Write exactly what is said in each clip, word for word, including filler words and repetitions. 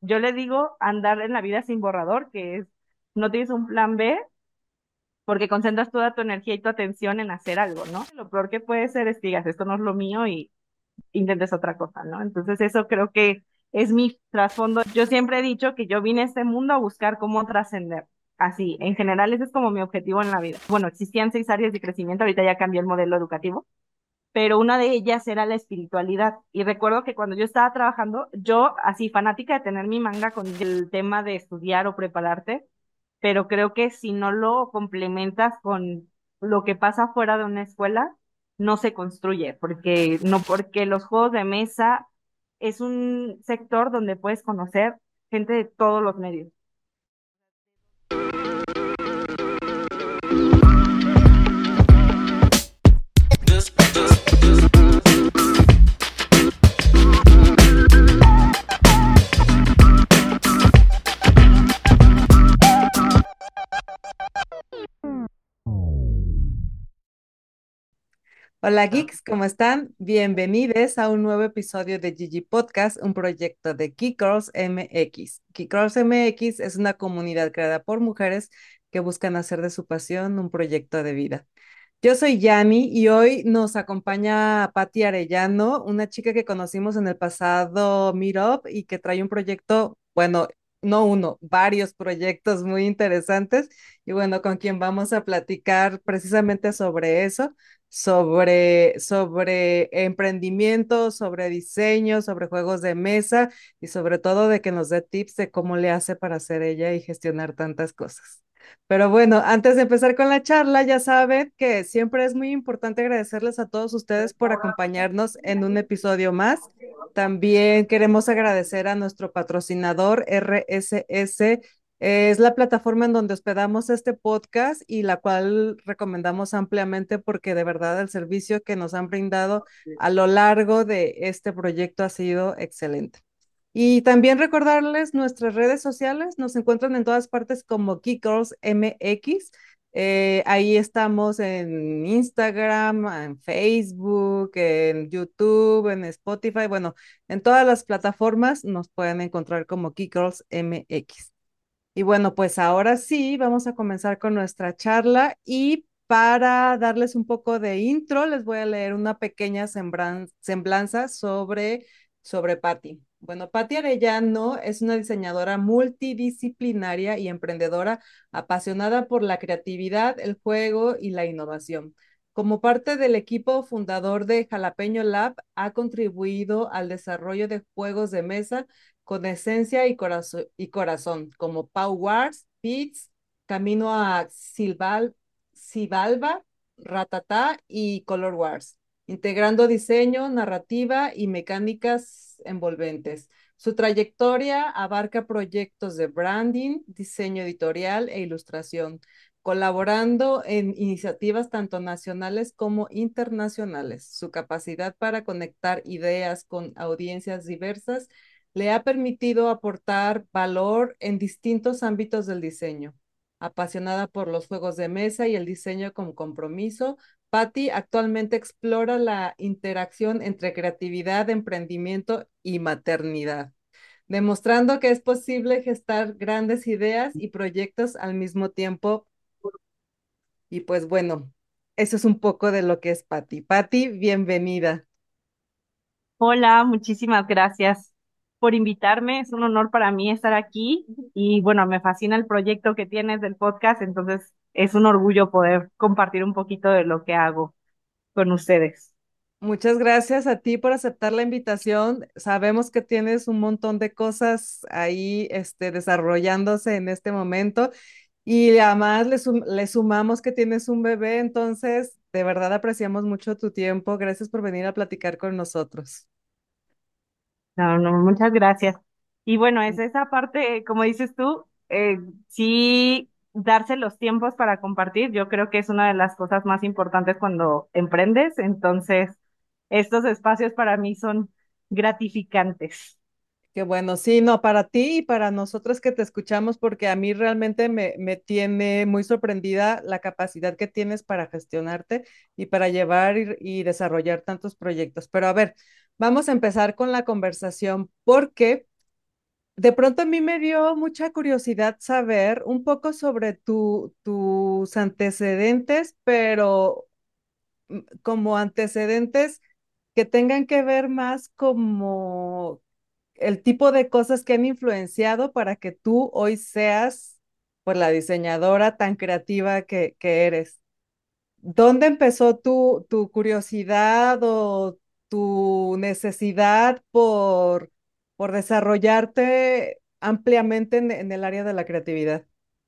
yo le digo andar en la vida sin borrador, que es, no tienes un plan B porque concentras toda tu energía y tu atención en hacer algo, ¿no? Lo peor que puede ser es que digas, esto no es lo mío y intentes otra cosa, ¿no? Entonces eso creo que es mi trasfondo. Yo siempre he dicho que yo vine a este mundo a buscar cómo trascender. Así, en general ese es como mi objetivo en la vida. Bueno, existían seis áreas de crecimiento, ahorita ya cambié el modelo educativo, pero una de ellas era la espiritualidad. Y recuerdo que cuando yo estaba trabajando, yo así fanática de tener mi manga con el tema de estudiar o prepararte, pero creo que si no lo complementas con lo que pasa fuera de una escuela, no se construye, porque no porque los juegos de mesa es un sector donde puedes conocer gente de todos los medios. Hola geeks, ¿cómo están? Bienvenidos a un nuevo episodio de Gigi Podcast, un proyecto de Geek Girls M X. Geek Girls M X es una comunidad creada por mujeres que buscan hacer de su pasión un proyecto de vida. Yo soy Yani y hoy nos acompaña Patti Arellano, una chica que conocimos en el pasado Meetup y que trae un proyecto, bueno, no uno, varios proyectos muy interesantes y bueno, con quien vamos a platicar precisamente sobre eso, sobre, sobre emprendimiento, sobre diseño, sobre juegos de mesa y sobre todo de que nos dé tips de cómo le hace para hacer ella y gestionar tantas cosas. Pero bueno, antes de empezar con la charla, ya saben que siempre es muy importante agradecerles a todos ustedes por acompañarnos en un episodio más. También queremos agradecer a nuestro patrocinador R S S. Es la plataforma en donde hospedamos este podcast y la cual recomendamos ampliamente porque de verdad el servicio que nos han brindado a lo largo de este proyecto ha sido excelente. Y también recordarles nuestras redes sociales, nos encuentran en todas partes como Geek Girls M X. Eh, ahí estamos en Instagram, en Facebook, en YouTube, en Spotify, bueno, en todas las plataformas nos pueden encontrar como Geek Girls M X. Y bueno, pues ahora sí, vamos a comenzar con nuestra charla y para darles un poco de intro, les voy a leer una pequeña sembran- semblanza sobre, sobre Patti. Bueno, Patti Arellano es una diseñadora multidisciplinaria y emprendedora apasionada por la creatividad, el juego y la innovación. Como parte del equipo fundador de Jalapeño Lab, ha contribuido al desarrollo de juegos de mesa con esencia y, corazo- y corazón, como Pau Wars, Beats, Camino a Silval, Xibalba, Ratatá y Color Wars, integrando diseño, narrativa y mecánicas envolventes. Su trayectoria abarca proyectos de branding, diseño editorial e ilustración, colaborando en iniciativas tanto nacionales como internacionales. Su capacidad para conectar ideas con audiencias diversas le ha permitido aportar valor en distintos ámbitos del diseño. Apasionada por los juegos de mesa y el diseño con compromiso, Patty actualmente explora la interacción entre creatividad, emprendimiento y maternidad, demostrando que es posible gestar grandes ideas y proyectos al mismo tiempo. Y pues bueno, eso es un poco de lo que es Patty. Patty, bienvenida. Hola, muchísimas gracias por invitarme. Es un honor para mí estar aquí y bueno, me fascina el proyecto que tienes del podcast, entonces es un orgullo poder compartir un poquito de lo que hago con ustedes. Muchas gracias a ti por aceptar la invitación. Sabemos que tienes un montón de cosas ahí, este, desarrollándose en este momento y además le, sum- le sumamos que tienes un bebé, entonces de verdad apreciamos mucho tu tiempo. Gracias por venir a platicar con nosotros. No, no, muchas gracias. Y bueno, es esa parte, como dices tú, eh, sí, darse los tiempos para compartir, yo creo que es una de las cosas más importantes cuando emprendes, entonces estos espacios para mí son gratificantes. Qué bueno, sí, no, para ti y para nosotros que te escuchamos, porque a mí realmente me, me tiene muy sorprendida la capacidad que tienes para gestionarte y para llevar y, y desarrollar tantos proyectos. Pero a ver, vamos a empezar con la conversación porque De pronto a mí me dio mucha curiosidad saber un poco sobre tu, tus antecedentes, pero mm, como antecedentes que tengan que ver más como el tipo de cosas que han influenciado para que tú hoy seas, pues, la diseñadora tan creativa que, que eres. ¿Dónde empezó tu, tu curiosidad o tu necesidad por, por desarrollarte ampliamente en, en el área de la creatividad?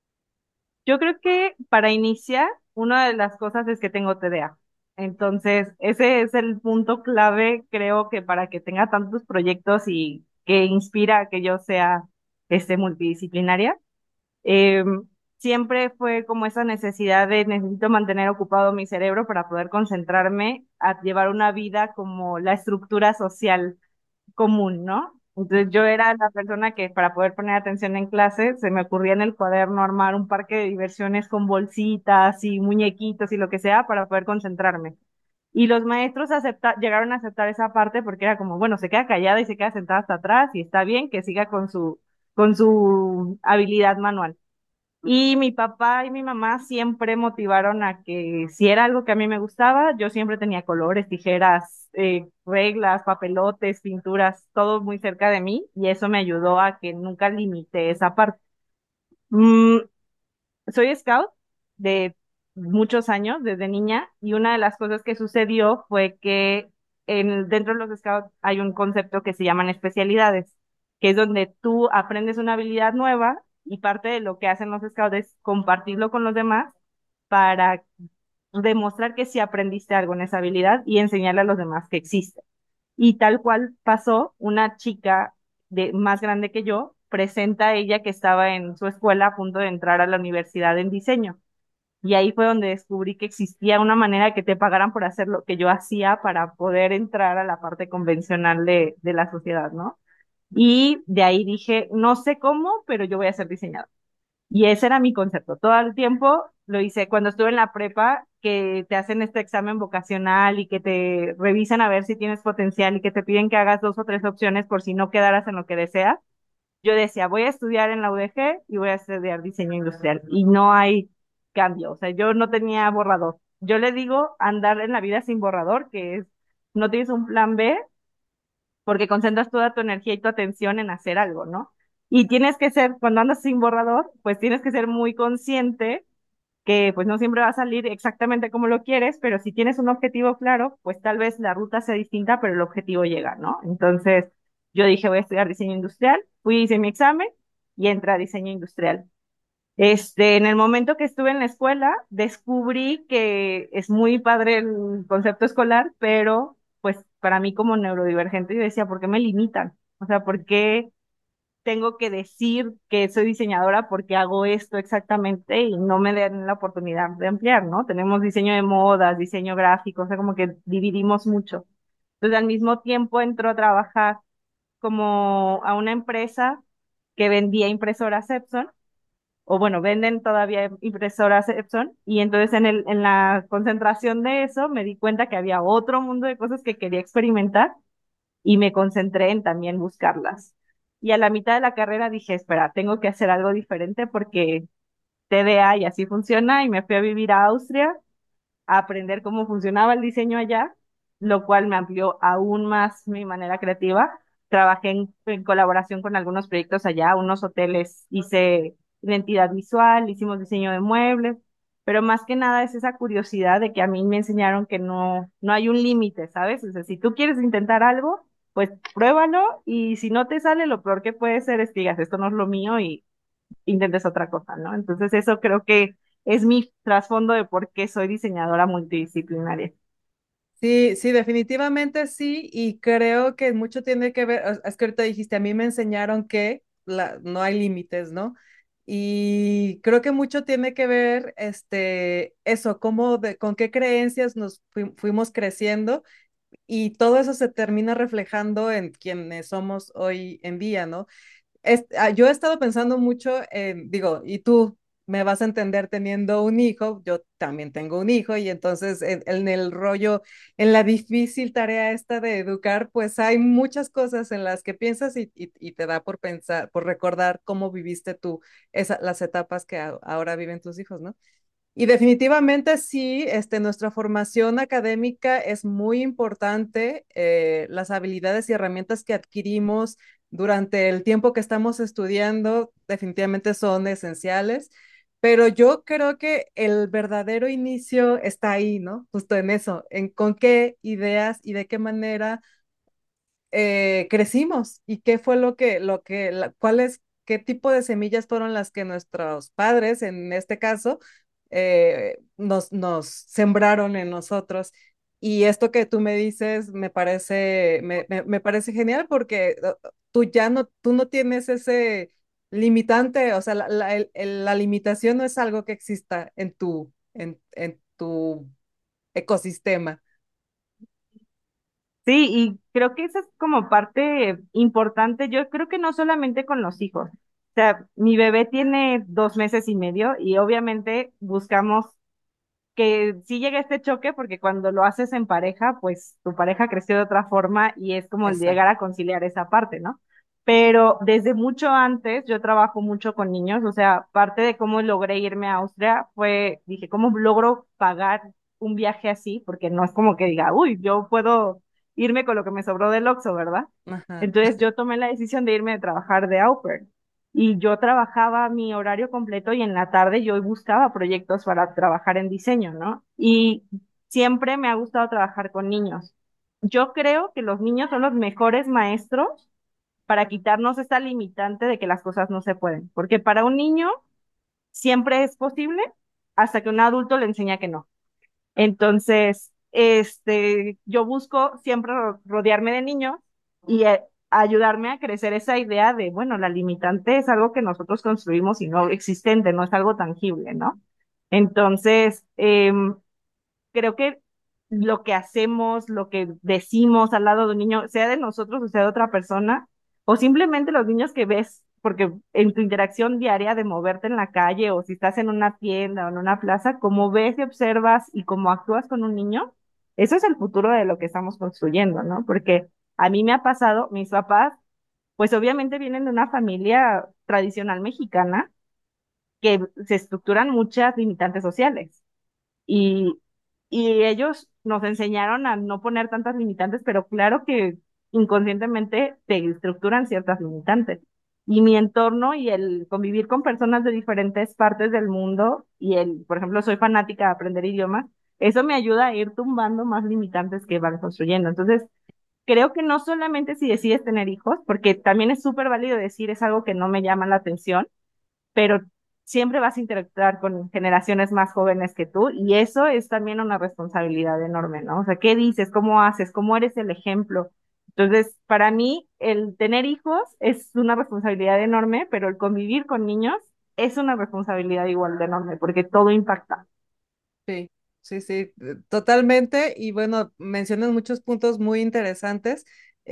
Yo creo que para iniciar, una de las cosas es que tengo T D A. Entonces, ese es el punto clave, creo que para que tenga tantos proyectos y que inspira a que yo sea este, multidisciplinaria. Eh, Siempre fue como esa necesidad de necesito mantener ocupado mi cerebro para poder concentrarme a llevar una vida como la estructura social común, ¿no? Entonces yo era la persona que para poder poner atención en clase se me ocurría en el cuaderno armar un parque de diversiones con bolsitas y muñequitos y lo que sea para poder concentrarme. Y los maestros acepta, llegaron a aceptar esa parte porque era como, bueno, se queda callada y se queda sentada hasta atrás y está bien que siga con su, con su habilidad manual. Y mi papá y mi mamá siempre motivaron a que si era algo que a mí me gustaba, yo siempre tenía colores, tijeras, eh, reglas, papelotes, pinturas, todo muy cerca de mí y eso me ayudó a que nunca limité esa parte. Mm, Soy scout de muchos años, desde niña, y una de las cosas que sucedió fue que en, dentro de los scouts hay un concepto que se llaman especialidades, que es donde tú aprendes una habilidad nueva y parte de lo que hacen los scouts es compartirlo con los demás para demostrar que sí aprendiste algo en esa habilidad y enseñarle a los demás que existe. Y tal cual pasó, una chica de, más grande que yo presenta a ella que estaba en su escuela a punto de entrar a la universidad en diseño. Y ahí fue donde descubrí que existía una manera de que te pagaran por hacer lo que yo hacía para poder entrar a la parte convencional de, de la sociedad, ¿no? Y de ahí dije, no sé cómo, pero yo voy a ser diseñadora. Y ese era mi concepto. Todo el tiempo lo hice cuando estuve en la prepa, que te hacen este examen vocacional y que te revisan a ver si tienes potencial y que te piden que hagas dos o tres opciones por si no quedaras en lo que deseas. Yo decía, voy a estudiar en la U D G y voy a estudiar diseño industrial. Y no hay cambio. O sea, yo no tenía borrador. Yo le digo andar en la vida sin borrador, que es, no tienes un plan B porque concentras toda tu energía y tu atención en hacer algo, ¿no? Y tienes que ser, cuando andas sin borrador, pues tienes que ser muy consciente que pues no siempre va a salir exactamente como lo quieres, pero si tienes un objetivo claro, pues tal vez la ruta sea distinta, pero el objetivo llega, ¿no? Entonces yo dije, voy a estudiar diseño industrial, fui, hice mi examen y entré a diseño industrial. Este, en el momento que estuve en la escuela, descubrí que es muy padre el concepto escolar, pero pues para mí como neurodivergente yo decía, ¿por qué me limitan? O sea, ¿por qué tengo que decir que soy diseñadora porque hago esto exactamente y no me dan la oportunidad de ampliar, ¿no? Tenemos diseño de modas, diseño gráfico, o sea, como que dividimos mucho. Entonces, al mismo tiempo entró a trabajar como a una empresa que vendía impresoras Epson, o bueno, venden todavía impresoras Epson, y entonces en el, en la concentración de eso me di cuenta que había otro mundo de cosas que quería experimentar y me concentré en también buscarlas. Y a la mitad de la carrera dije, espera, tengo que hacer algo diferente porque T D A y así funciona y me fui a vivir a Austria a aprender cómo funcionaba el diseño allá, lo cual me amplió aún más mi manera creativa. Trabajé en, en colaboración con algunos proyectos allá, unos hoteles, hice identidad visual, hicimos diseño de muebles, pero más que nada es esa curiosidad de que a mí me enseñaron que no, no hay un límite, ¿sabes? O sea, si tú quieres intentar algo, pues pruébalo y si no te sale, lo peor que puede ser es que digas, esto no es lo mío y intentes otra cosa, ¿no? Entonces eso creo que es mi trasfondo de por qué soy diseñadora multidisciplinaria. Sí, sí, definitivamente sí, y creo que mucho tiene que ver, es es que ahorita dijiste, a mí me enseñaron que la, no hay límites, ¿no? Y creo que mucho tiene que ver, este, eso, cómo de, con qué creencias nos fui- fuimos creciendo y todo eso se termina reflejando en quienes somos hoy en día, ¿no? Es- ah, yo he estado pensando mucho en, digo, ¿y tú? me vas a entender teniendo un hijo, yo también tengo un hijo y entonces en, en el rollo, en la difícil tarea esta de educar, pues hay muchas cosas en las que piensas y, y, y te da por pensar, por recordar cómo viviste tú esa, las etapas que a- ahora viven tus hijos, ¿no? Y definitivamente sí, este, nuestra formación académica es muy importante. Eh, las habilidades y herramientas que adquirimos durante el tiempo que estamos estudiando definitivamente son esenciales, pero yo creo que el verdadero inicio está ahí, ¿no? Justo en eso, en con qué ideas y de qué manera eh, crecimos y qué fue lo que, lo que, la, cuáles, qué tipo de semillas fueron las que nuestros padres, en este caso, eh, nos, nos sembraron en nosotros. Y esto que tú me dices me parece, me, me, me parece genial porque uh, tú ya no, tú no tienes ese limitante, o sea, la, la, el- el- la limitación no es algo que exista en tu, en, en tu ecosistema. Sí, y creo que esa es como parte importante. Yo creo que no solamente con los hijos. O sea, mi bebé tiene dos meses y medio y obviamente buscamos que sí llega este choque porque cuando lo haces en pareja, pues tu pareja creció de otra forma y es como el llegar Exacto. a conciliar esa parte, ¿no? Pero desde mucho antes yo trabajo mucho con niños, o sea, parte de cómo logré irme a Austria fue, dije, ¿cómo logro pagar un viaje así? Porque no es como que diga, uy, yo puedo irme con lo que me sobró del Oxxo, ¿verdad? Ajá. Entonces yo tomé la decisión de irme a trabajar de au pair y yo trabajaba mi horario completo y en la tarde yo buscaba proyectos para trabajar en diseño, ¿no? Y siempre me ha gustado trabajar con niños. Yo creo que los niños son los mejores maestros para quitarnos esta limitante de que las cosas no se pueden, porque para un niño siempre es posible hasta que un adulto le enseña que no. Entonces, este, yo busco siempre ro- rodearme de niños y eh, ayudarme a crecer esa idea de, bueno, la limitante es algo que nosotros construimos y no existente, no es algo tangible, ¿no? Entonces, em, creo que lo que hacemos, lo que decimos al lado de un niño, sea de nosotros o sea de otra persona, o simplemente los niños que ves, porque en tu interacción diaria de moverte en la calle o si estás en una tienda o en una plaza, como ves y observas y cómo actúas con un niño, eso es el futuro de lo que estamos construyendo, ¿no? Porque a mí me ha pasado, mis papás, pues obviamente vienen de una familia tradicional mexicana que se estructuran muchas limitantes sociales. Y, y ellos nos enseñaron a no poner tantas limitantes, pero claro que inconscientemente te estructuran ciertas limitantes. Y mi entorno y el convivir con personas de diferentes partes del mundo y el, por ejemplo, soy fanática de aprender idiomas, eso me ayuda a ir tumbando más limitantes que van construyendo. Entonces, creo que no solamente si decides tener hijos, porque también es súper válido decir es algo que no me llama la atención, pero siempre vas a interactuar con generaciones más jóvenes que tú y eso es también una responsabilidad enorme, ¿no? O sea, ¿qué dices? ¿Cómo haces? ¿Cómo eres el ejemplo? Entonces, para mí, el tener hijos es una responsabilidad enorme, pero el convivir con niños es una responsabilidad igual de enorme, porque todo impacta. Sí, sí, sí, eh, totalmente. Y bueno, mencionas muchos puntos muy interesantes.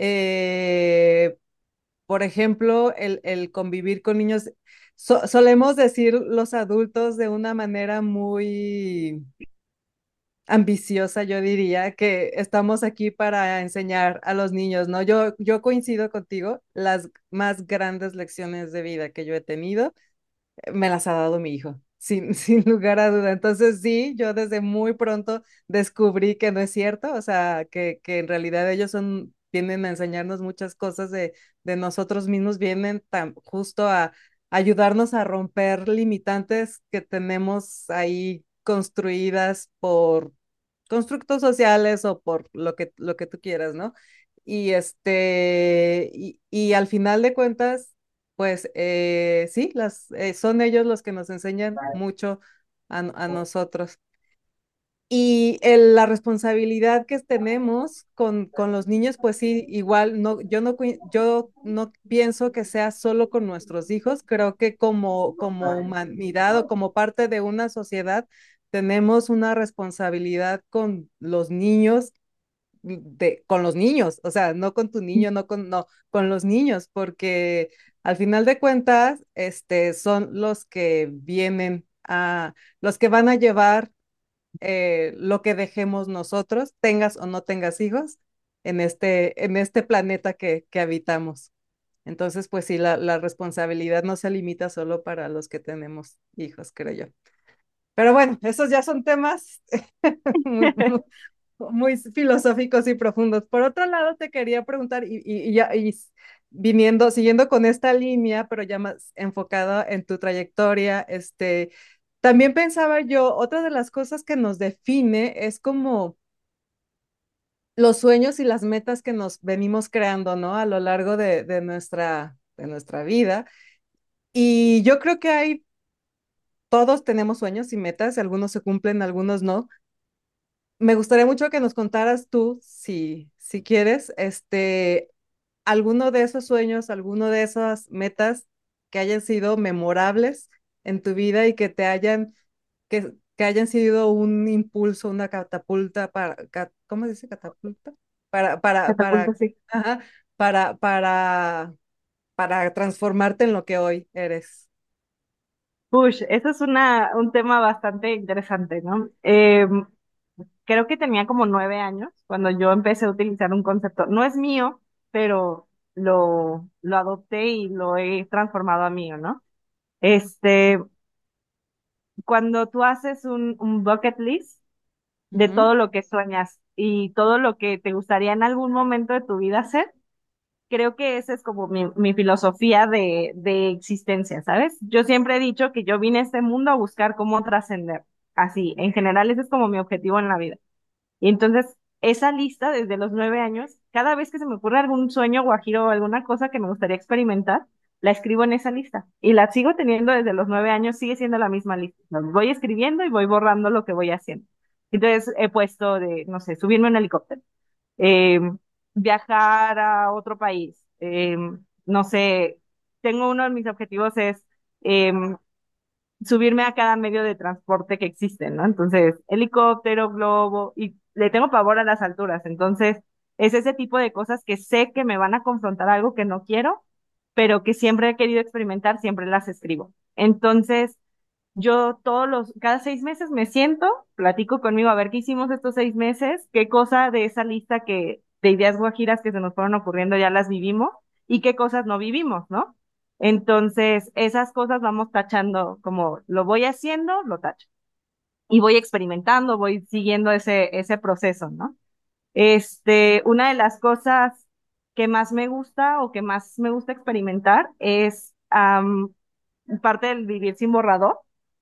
Eh, por ejemplo, el, el convivir con niños. So- solemos decir los adultos de una manera muy ambiciosa, yo diría, que estamos aquí para enseñar a los niños, ¿no? Yo, yo coincido contigo, las más grandes lecciones de vida que yo he tenido me las ha dado mi hijo, sin, sin lugar a duda. Entonces, sí, yo desde muy pronto descubrí que no es cierto, o sea, que, que en realidad ellos son, vienen a enseñarnos muchas cosas de, de nosotros mismos, vienen tan, justo a ayudarnos a romper limitantes que tenemos ahí construidas por constructos sociales o por lo que, lo que tú quieras, ¿no? Y este, y, y al final de cuentas, pues eh, sí, las, eh, son ellos los que nos enseñan mucho a, a nosotros. Y el- la responsabilidad que tenemos con, con los niños, pues sí, igual, no, yo no, cui- yo no pienso que sea solo con nuestros hijos, creo que como, como humanidad o como parte de una sociedad, tenemos una responsabilidad con los niños de, con los niños, o sea, no con tu niño, no con, no, con los niños, porque Al final de cuentas, este, son los que vienen a, los que van a llevar eh, lo que dejemos nosotros, tengas o no tengas hijos, en este, en este planeta que, que habitamos. Entonces, pues sí, la, la responsabilidad no se limita solo para los que tenemos hijos, creo yo. Pero bueno, esos ya son temas muy, muy, muy filosóficos y profundos. Por otro lado, te quería preguntar, y, y, y ya, y s- viniendo, siguiendo con esta línea, pero ya más enfocada en tu trayectoria, este, también pensaba yo, otra de las cosas que nos define es como los sueños y las metas que nos venimos creando, ¿no? A lo largo de, de nuestra, de nuestra vida. Y yo creo que hay, todos tenemos sueños y metas, algunos se cumplen, algunos no. Me gustaría mucho que nos contaras tú, si, si quieres, este, alguno de esos sueños, alguno de esas metas que hayan sido memorables en tu vida y que te hayan, que, que hayan sido un impulso, una catapulta para, ca- ¿cómo se dice catapulta? Para, para, Catapulta, para, sí. ajá, para, para, para transformarte en lo que hoy eres. Push, eso es una, un tema bastante interesante, ¿no? Eh, creo que tenía como nueve años cuando yo empecé a utilizar un concepto. No es mío, pero lo, lo adopté y lo he transformado a mío, ¿no? Este, cuando tú haces un, un bucket list de Ujú, todo lo que sueñas y todo lo que te gustaría en algún momento de tu vida hacer, creo que esa es como mi, mi filosofía de, de existencia, ¿sabes? Yo siempre he dicho que yo vine a este mundo a buscar cómo trascender. Así, en general, ese es como mi objetivo en la vida. Y entonces, esa lista desde los nueve años, cada vez que se me ocurre algún sueño guajiro o alguna cosa que me gustaría experimentar, la escribo en esa lista. Y la sigo teniendo desde los nueve años, sigue siendo la misma lista. La voy escribiendo y voy borrando lo que voy haciendo. Entonces, he puesto de, no sé, subirme en un helicóptero, eh, viajar a otro país, eh, no sé, tengo uno de mis objetivos es eh, subirme a cada medio de transporte que existe, ¿no? Entonces, helicóptero, globo, y le tengo pavor a las alturas, entonces es ese tipo de cosas que sé que me van a confrontar algo que no quiero, pero que siempre he querido experimentar, siempre las escribo. Entonces, yo todos los, cada seis meses me siento, platico conmigo a ver qué hicimos estos seis meses, qué cosa de esa lista que, de ideas guajiras que se nos fueron ocurriendo ya las vivimos y qué cosas no vivimos, ¿no? Entonces, esas cosas vamos tachando, como lo voy haciendo, lo tacho. Y voy experimentando, voy siguiendo ese, ese proceso, ¿no? Este, una de las cosas que más me gusta o que más me gusta experimentar es am, parte del vivir sin borrador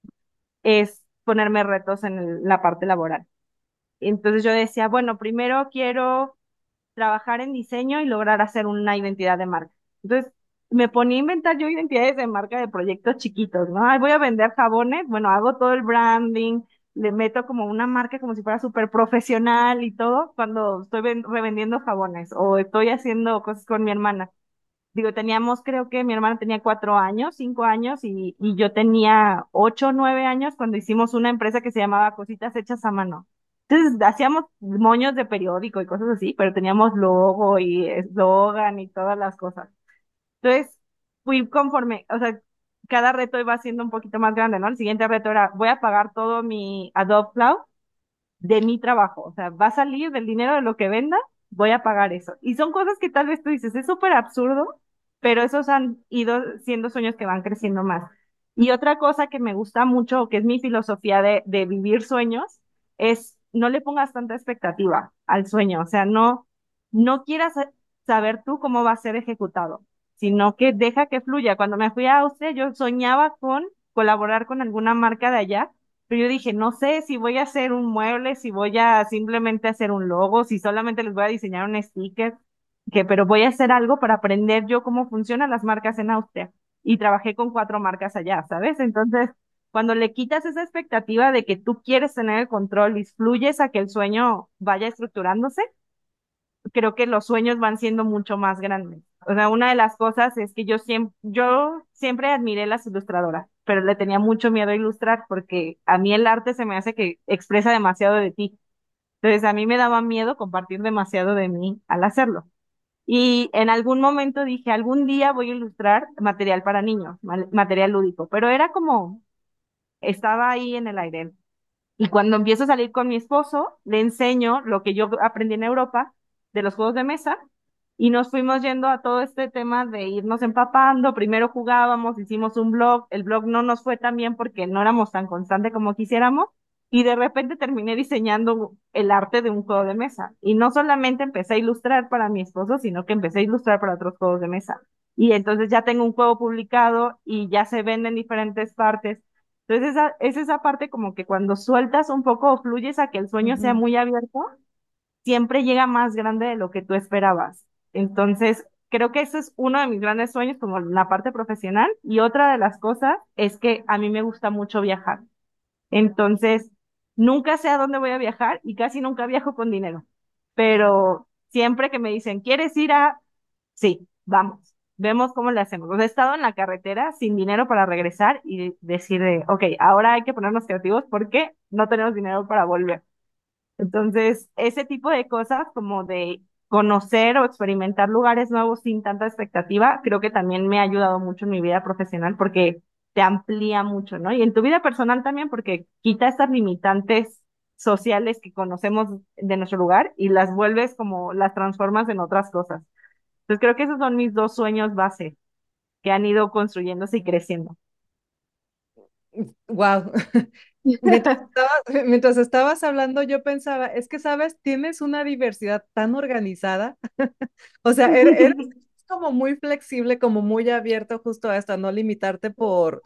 es ponerme retos en el- la parte laboral. Entonces yo decía, bueno, primero quiero trabajar en diseño y lograr hacer una identidad de marca. Entonces me ponía a inventar yo identidades de marca de proyectos chiquitos, ¿no? Ay, voy a vender jabones, bueno, hago todo el branding, le meto como una marca como si fuera súper profesional y todo cuando estoy ven- revendiendo jabones o estoy haciendo cosas con mi hermana. Digo, teníamos, creo que mi hermana tenía cuatro años, cinco años, y, y yo tenía ocho o nueve años cuando hicimos una empresa que se llamaba Cositas Hechas a Mano. Entonces, hacíamos moños de periódico y cosas así, pero teníamos logo y eslogan y todas las cosas. Entonces, fui conforme, o sea, cada reto iba siendo un poquito más grande, ¿no? El siguiente reto era, voy a pagar todo mi Adobe Cloud de mi trabajo. O sea, va a salir del dinero de lo que venda, voy a pagar eso. Y son cosas que tal vez tú dices, es súper absurdo, pero esos han ido siendo sueños que van creciendo más. Y otra cosa que me gusta mucho, que es mi filosofía de, de vivir sueños, es no le pongas tanta expectativa al sueño. O sea, no, no quieras saber tú cómo va a ser ejecutado, sino que deja que fluya. Cuando me fui a Austria, yo soñaba con colaborar con alguna marca de allá, pero yo dije, no sé si voy a hacer un mueble, si voy a simplemente hacer un logo, si solamente les voy a diseñar un sticker, que, pero voy a hacer algo para aprender yo cómo funcionan las marcas en Austria. Y trabajé con cuatro marcas allá, ¿sabes? Entonces, cuando le quitas esa expectativa de que tú quieres tener el control y fluyes a que el sueño vaya estructurándose, creo que los sueños van siendo mucho más grandes. O sea, una de las cosas es que yo siempre, yo siempre admiré las ilustradoras, pero le tenía mucho miedo a ilustrar porque a mí el arte se me hace que expresa demasiado de ti. Entonces a mí me daba miedo compartir demasiado de mí al hacerlo. Y en algún momento dije, algún día voy a ilustrar material para niños, ma- material lúdico, pero era como, estaba ahí en el aire. Y cuando empiezo a salir con mi esposo, le enseño lo que yo aprendí en Europa de los juegos de mesa y nos fuimos yendo a todo este tema de irnos empapando. Primero jugábamos, hicimos un blog, el blog no nos fue tan bien porque no éramos tan constantes como quisiéramos y de repente terminé diseñando el arte de un juego de mesa. Y no solamente empecé a ilustrar para mi esposo, sino que empecé a ilustrar para otros juegos de mesa. Y entonces ya tengo un juego publicado y ya se vende en diferentes partes. Entonces, esa, es esa parte como que cuando sueltas un poco o fluyes a que el sueño sea Ujú. muy abierto, siempre llega más grande de lo que tú esperabas. Entonces, creo que ese es uno de mis grandes sueños como la parte profesional. Y otra de las cosas es que a mí me gusta mucho viajar. Entonces, nunca sé a dónde voy a viajar y casi nunca viajo con dinero. Pero siempre que me dicen, ¿quieres ir a...? Sí, vamos, vemos cómo le hacemos. O sea, he estado en la carretera sin dinero para regresar y decir, de, ok, ahora hay que ponernos creativos porque no tenemos dinero para volver. Entonces, ese tipo de cosas como de conocer o experimentar lugares nuevos sin tanta expectativa, creo que también me ha ayudado mucho en mi vida profesional porque te amplía mucho, ¿no? Y en tu vida personal también porque quita estas limitantes sociales que conocemos de nuestro lugar y las vuelves como las transformas en otras cosas. Entonces, creo que esos son mis dos sueños base que han ido construyéndose y creciendo. Wow. Mientras estabas, mientras estabas hablando, yo pensaba, es que, sabes, tienes una diversidad tan organizada. O sea, eres, eres como muy flexible, como muy abierto justo a esto, a no limitarte por,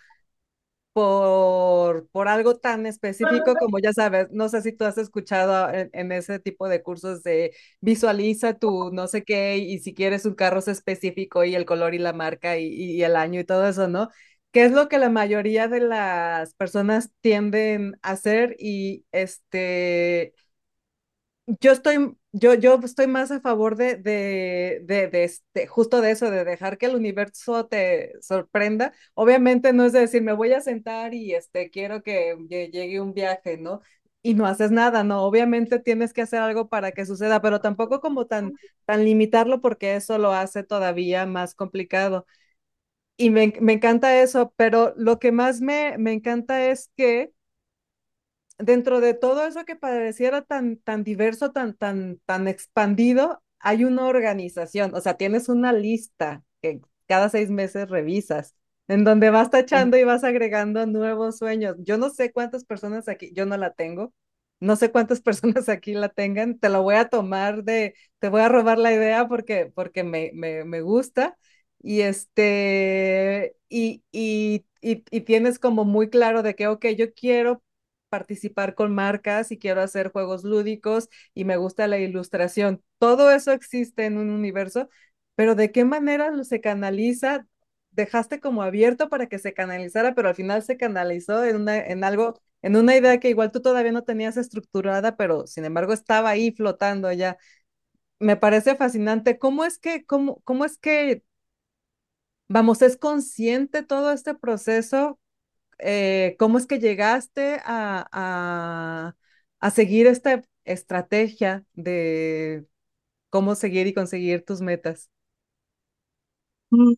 por, por algo tan específico como ya sabes, no sé si tú has escuchado en, en ese tipo de cursos de visualiza tu no sé qué y si quieres un carro es específico y el color y la marca y, y el año y todo eso, ¿no? ¿Qué es lo que la mayoría de las personas tienden a hacer? Y este, yo estoy, yo, yo estoy más a favor de, de, de, de este, justo de eso, de dejar que el universo te sorprenda. Obviamente no es de decir, me voy a sentar y este, quiero que lle- llegue un viaje, ¿no? Y no haces nada, ¿no? Obviamente tienes que hacer algo para que suceda, pero tampoco como tan, tan limitarlo porque eso lo hace todavía más complicado. Y me, me encanta eso, pero lo que más me, me encanta es que dentro de todo eso que pareciera tan, tan diverso, tan, tan, tan expandido, hay una organización, o sea, tienes una lista que cada seis meses revisas, en donde vas tachando y vas agregando nuevos sueños. Yo no sé cuántas personas aquí, yo no la tengo, no sé cuántas personas aquí la tengan, te lo voy a tomar de, te voy a robar la idea porque, porque me, me, me gusta. Y este, y, y, y, y tienes como muy claro de que, ok, yo quiero participar con marcas y quiero hacer juegos lúdicos y me gusta la ilustración. Todo eso existe en un universo, pero ¿de qué manera lo se canaliza? Dejaste como abierto para que se canalizara, pero al final se canalizó en una, en algo, en una idea que igual tú todavía no tenías estructurada, pero sin embargo estaba ahí flotando ya. Me parece fascinante. ¿Cómo es que, cómo, cómo es que, vamos, es consciente todo este proceso? Eh, ¿cómo es que llegaste a, a, a seguir esta estrategia de cómo seguir y conseguir tus metas? Mm,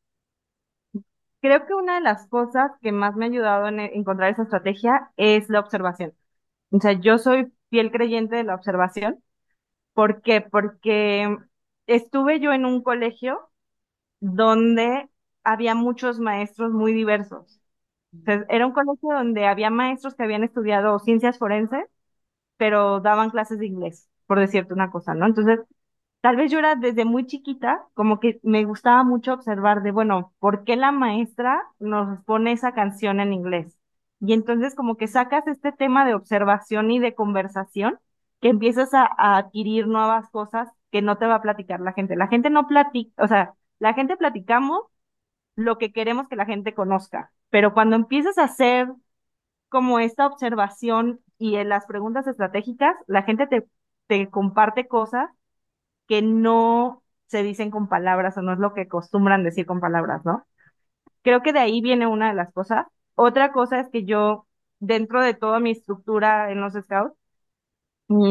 Creo que una de las cosas que más me ha ayudado en e- encontrar esa estrategia es la observación. O sea, yo soy fiel creyente de la observación. ¿Por qué? Porque estuve yo en un colegio donde había muchos maestros muy diversos. O sea, era un colegio donde había maestros que habían estudiado ciencias forenses, pero daban clases de inglés, por decirte una cosa, ¿no? Entonces, tal vez yo era desde muy chiquita, como que me gustaba mucho observar de, bueno, ¿por qué la maestra nos pone esa canción en inglés? Y entonces como que sacas este tema de observación y de conversación, que empiezas a, a adquirir nuevas cosas que no te va a platicar la gente. La gente no platica, o sea, la gente platicamos lo que queremos que la gente conozca, pero cuando empiezas a hacer como esta observación y en las preguntas estratégicas, la gente te, te comparte cosas que no se dicen con palabras o no es lo que acostumbran decir con palabras, ¿no? Creo que de ahí viene una de las cosas. Otra cosa es que yo, dentro de toda mi estructura en los scouts,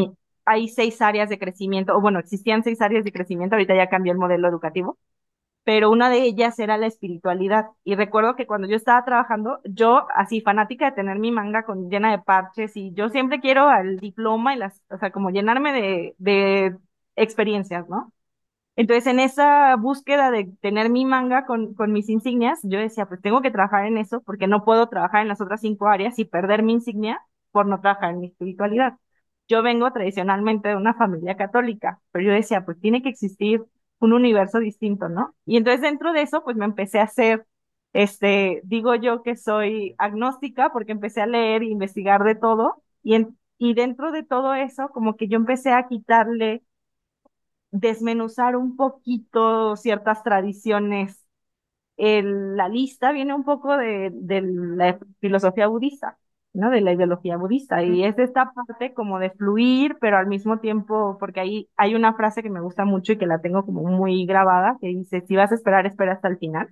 hay seis áreas de crecimiento, o bueno, existían seis áreas de crecimiento, ahorita ya cambió el modelo educativo, pero una de ellas era la espiritualidad. Y recuerdo que cuando yo estaba trabajando, yo así fanática de tener mi manga con, llena de parches y yo siempre quiero el diploma y las, o sea, como llenarme de, de experiencias, ¿no? Entonces, en esa búsqueda de tener mi manga con, con mis insignias, yo decía, pues tengo que trabajar en eso porque no puedo trabajar en las otras cinco áreas y perder mi insignia por no trabajar en mi espiritualidad. Yo vengo tradicionalmente de una familia católica, pero yo decía, pues tiene que existir un universo distinto, ¿no? Y entonces dentro de eso, pues me empecé a hacer, este, digo yo que soy agnóstica porque empecé a leer e investigar de todo y, en, y dentro de todo eso, como que yo empecé a quitarle desmenuzar un poquito ciertas tradiciones. El- la lista viene un poco de, de la filosofía budista, ¿no? De la ideología budista. Mm. Y es esta parte como de fluir, pero al mismo tiempo, porque ahí hay una frase que me gusta mucho y que la tengo como muy grabada, que dice, si vas a esperar, espera hasta el final.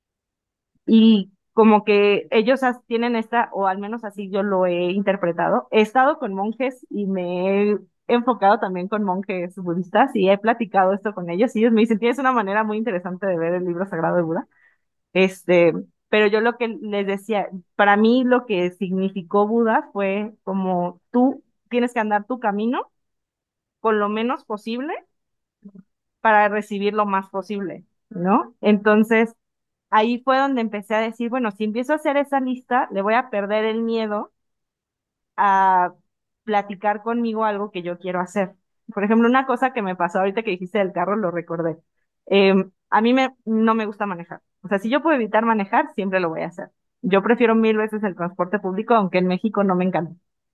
Y como que ellos as- tienen esta, o al menos así yo lo he interpretado. He estado con monjes y me he enfocado también con monjes budistas y he platicado esto con ellos y ellos me dicen, tienes una manera muy interesante de ver el libro sagrado de Buda. Este, pero yo lo que les decía, para mí lo que significó Buda fue como tú tienes que andar tu camino con lo menos posible para recibir lo más posible, ¿no? Entonces, ahí fue donde empecé a decir, bueno, si empiezo a hacer esa lista, le voy a perder el miedo a platicar conmigo algo que yo quiero hacer. Por ejemplo, una cosa que me pasó ahorita que dijiste del carro, lo recordé. Eh, a mí me, no me gusta manejar. O sea, si yo puedo evitar manejar, siempre lo voy a hacer. Yo prefiero mil veces el transporte público, aunque en México no me encanta.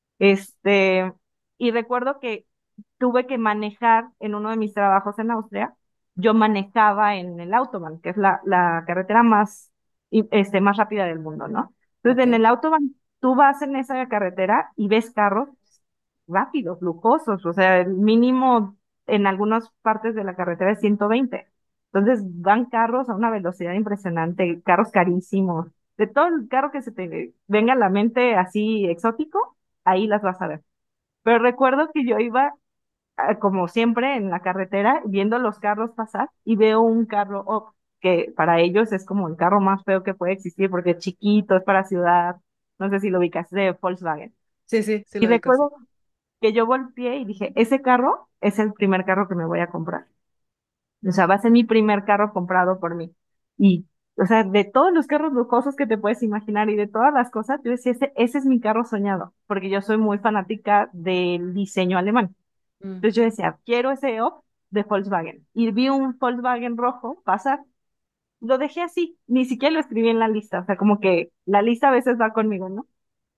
Este, y recuerdo que tuve que manejar en uno de mis trabajos en Austria. Yo manejaba en el Autobahn, que es la, la carretera más, y- este, más rápida del mundo, ¿no? Entonces, Ok. en el Autobahn, tú vas en esa carretera y ves carros rápidos, lujosos, o sea, el mínimo en algunas partes de la carretera es ciento veinte. Entonces, van carros a una velocidad impresionante, carros carísimos. De todo el carro que se te venga a la mente así exótico, ahí las vas a ver. Pero recuerdo que yo iba, ah, como siempre, en la carretera, viendo los carros pasar y veo un carro oh, que para ellos es como el carro más feo que puede existir porque es chiquito, es para ciudad, no sé si lo ubicas, de Volkswagen. Sí, sí, sí Y lo ubico, sí. recuerdo que yo volteé y dije, ese carro es el primer carro que me voy a comprar. O sea, va a ser mi primer carro comprado por mí. Y, o sea, de todos los carros lujosos que te puedes imaginar y de todas las cosas, yo decía, ese, ese es mi carro soñado, porque yo soy muy fanática del diseño alemán. Mm. Entonces yo decía, quiero ese up de Volkswagen. Y vi un Volkswagen rojo pasar. Lo dejé así, ni siquiera lo escribí en la lista. O sea, como que la lista a veces va conmigo, ¿no?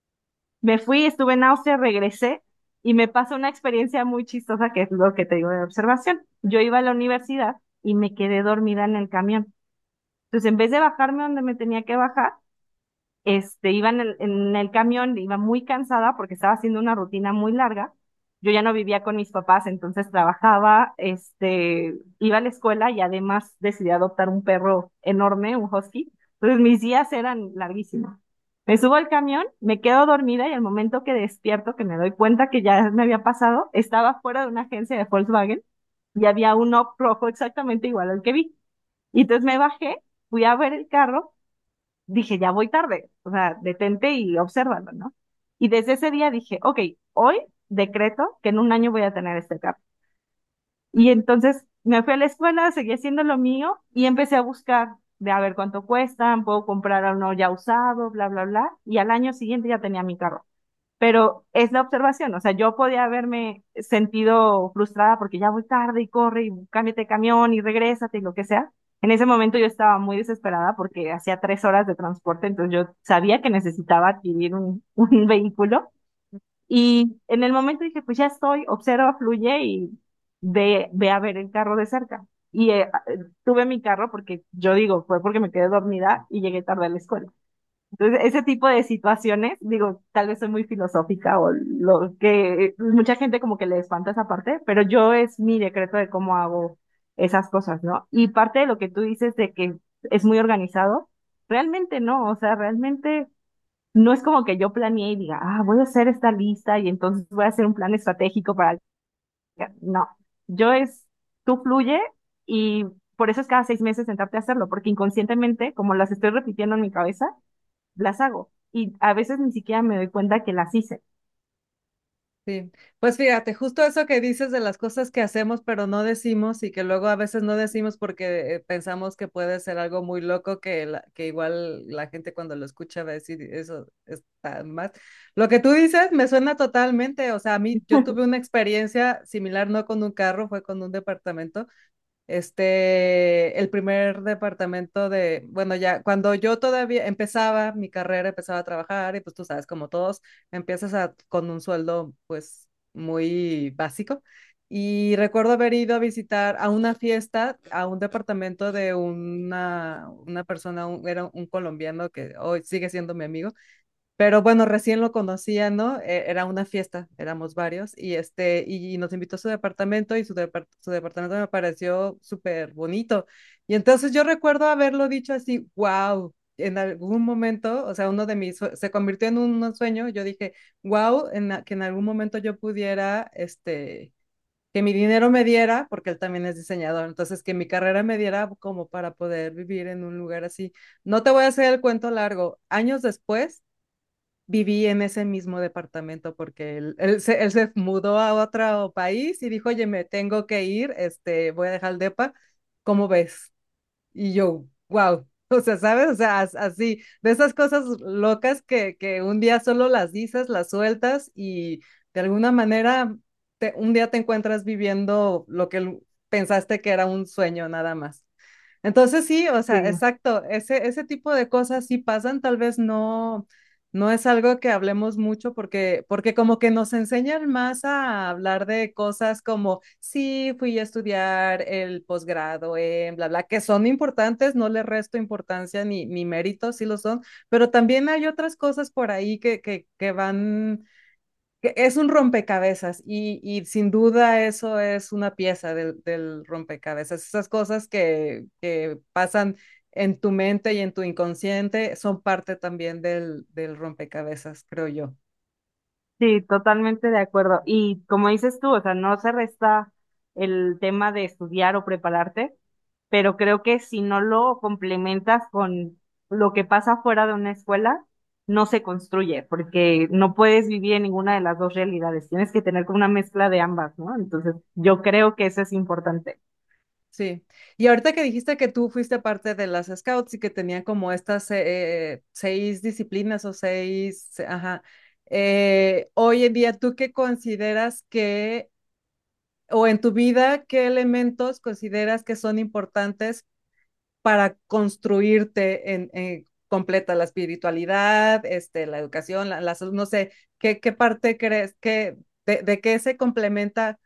Me fui, estuve en Austria, regresé y me pasó una experiencia muy chistosa que es lo que te digo de observación. Yo iba a la universidad y me quedé dormida en el camión. Entonces, en vez de bajarme donde me tenía que bajar, este, iba en el, en el camión, iba muy cansada porque estaba haciendo una rutina muy larga. Yo ya no vivía con mis papás, entonces trabajaba, este, iba a la escuela y además decidí adoptar un perro enorme, un husky. Entonces mis días eran larguísimos. Me subo al camión, me quedo dormida y al momento que despierto, que me doy cuenta que ya me había pasado, estaba fuera de una agencia de Volkswagen y había un Up rojo exactamente igual al que vi. Y entonces me bajé, fui a ver el carro, dije, ya voy tarde, o sea, detente y obsérvalo, ¿no? Y desde ese día dije, ok, hoy decreto que en un año voy a tener este carro. Y entonces me fui a la escuela, seguí haciendo lo mío y empecé a buscar de a ver cuánto cuestan, puedo comprar uno ya usado, bla, bla, bla. Y al año siguiente ya tenía mi carro. Pero es la observación, o sea, yo podía haberme sentido frustrada porque ya voy tarde y corre y cámbiate de camión y regrésate y lo que sea. En ese momento yo estaba muy desesperada porque hacía tres horas de transporte, entonces yo sabía que necesitaba adquirir un, un vehículo. Y en el momento dije, pues ya estoy, observa, fluye y ve, ve a ver el carro de cerca. Y eh, eh, tuve mi carro porque yo digo, fue porque me quedé dormida y llegué tarde a la escuela. Entonces, ese tipo de situaciones, digo, tal vez soy muy filosófica o lo que mucha gente como que le espanta esa parte, pero yo es mi decreto de cómo hago esas cosas, ¿no? Y parte de lo que tú dices de que es muy organizado, realmente no, o sea, realmente no es como que yo planeé y diga, ah, voy a hacer esta lista y entonces voy a hacer un plan estratégico para No, yo es, tú fluye y por eso es cada seis meses sentarte a hacerlo, porque inconscientemente, como las estoy repitiendo en mi cabeza, las hago. Y a veces ni siquiera me doy cuenta que las hice. Sí, pues fíjate, justo eso que dices de las cosas que hacemos pero no decimos y que luego a veces no decimos porque eh, pensamos que puede ser algo muy loco que, la- que igual la gente cuando lo escucha va a decir eso está más. Lo que tú dices me suena totalmente, o sea, a mí yo tuve una experiencia similar, no con un carro, fue con un departamento. Este, el primer departamento de, bueno, ya cuando yo todavía empezaba mi carrera, empezaba a trabajar y pues tú sabes, como todos, empiezas a- con un sueldo pues muy básico. Y recuerdo haber ido a visitar a una fiesta, a un departamento de una, una persona, un- era un colombiano que hoy sigue siendo mi amigo, pero bueno, recién lo conocía, ¿no? E- Era una fiesta, éramos varios, y este, y nos invitó a su departamento y su, depart- su departamento me pareció súper bonito. Y entonces yo recuerdo haberlo dicho así, wow, en algún momento, o sea, uno de mis, sue- se convirtió en un sueño, yo dije, wow, en la- que en algún momento yo pudiera, este, que mi dinero me diera, porque él también es diseñador, entonces que mi carrera me diera como para poder vivir en un lugar así. No te voy a hacer el cuento largo. Años después viví en ese mismo departamento porque él, él se, él se mudó a otro país y dijo, oye, me tengo que ir, este, voy a dejar el depa, ¿cómo ves? Y yo, wow, o sea, ¿sabes? O sea, as- así, de esas cosas locas que, que un día solo las dices, las sueltas y de alguna manera te- un día te encuentras viviendo lo que l- pensaste que era un sueño nada más. Entonces sí, o sea, Sí. exacto, ese, ese tipo de cosas sí pasan, tal vez no, no es algo que hablemos mucho porque, porque como que nos enseñan más a hablar de cosas como, sí, fui a estudiar el posgrado en bla, bla, que son importantes, no le resto importancia ni, ni mérito, sí lo son, pero también hay otras cosas por ahí que, que, que van que es un rompecabezas y, y sin duda eso es una pieza del, del rompecabezas. Esas cosas que, que pasan en tu mente y en tu inconsciente son parte también del, del rompecabezas, creo yo. Sí, totalmente de acuerdo. Y como dices tú, o sea, no se resta el tema de estudiar o prepararte, pero creo que si no lo complementas con lo que pasa fuera de una escuela, no se construye, porque no puedes vivir en ninguna de las dos realidades. Tienes que tener como una mezcla de ambas, ¿no? Entonces, yo creo que eso es importante. Sí. Y ahorita que dijiste que tú fuiste parte de las Scouts y que tenían como estas eh, seis disciplinas o seis, ajá. Eh, hoy en día, ¿tú qué consideras que o en tu vida, qué elementos consideras que son importantes para construirte en, en completa la espiritualidad, este, la educación, la, la salud, no sé, ¿qué, qué parte crees que de, de qué se complementa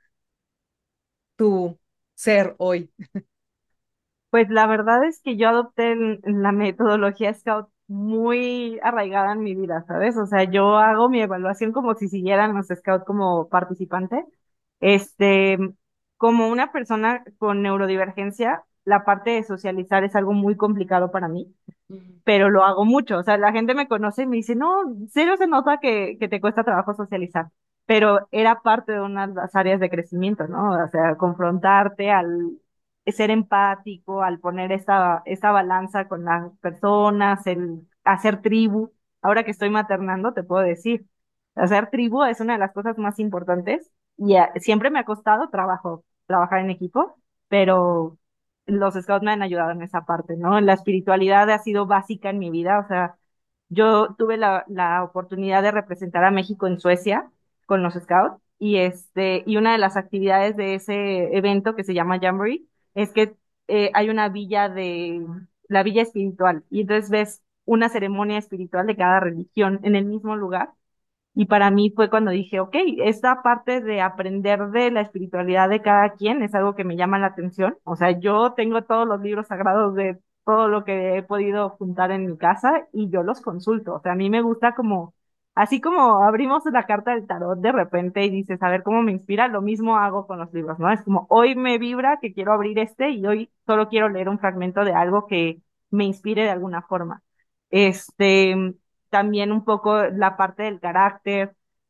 tu ser hoy? Pues la verdad es que yo adopté el- la metodología Scout muy arraigada en mi vida, ¿sabes? O sea, yo hago mi evaluación como si siguieran los Scouts como participante. Este, como una persona con neurodivergencia, la parte de socializar es algo muy complicado para mí, Ujú, pero lo hago mucho. O sea, la gente me conoce y me dice, no, en serio se nota que, que te cuesta trabajo socializar, pero era parte de una de las áreas de crecimiento, ¿no? O sea, confrontarte al ser empático, al poner esta, esta balanza con las personas, el hacer tribu. Ahora que estoy maternando, te puedo decir, hacer tribu es una de las cosas más importantes y eh, siempre me ha costado trabajo trabajar en equipo, pero los scouts me han ayudado en esa parte, ¿no? La espiritualidad ha sido básica en mi vida, o sea, yo tuve la, la oportunidad de representar a México en Suecia con los scouts y este, y una de las actividades de ese evento que se llama Jamboree es que eh, hay una villa de, la villa espiritual y entonces ves una ceremonia espiritual de cada religión en el mismo lugar y para mí fue cuando dije, ok, esta parte de aprender de la espiritualidad de cada quien es algo que me llama la atención. O sea, yo tengo todos los libros sagrados de todo lo que he podido juntar en mi casa y yo los consulto. O sea, a mí me gusta como, así como abrimos la carta del tarot de repente y dices, a ver cómo me inspira, lo mismo hago con los libros, ¿no? Es como, hoy me vibra que quiero abrir este y hoy solo quiero leer un fragmento de algo que me inspire de alguna forma. Este, también un poco la parte del carácter.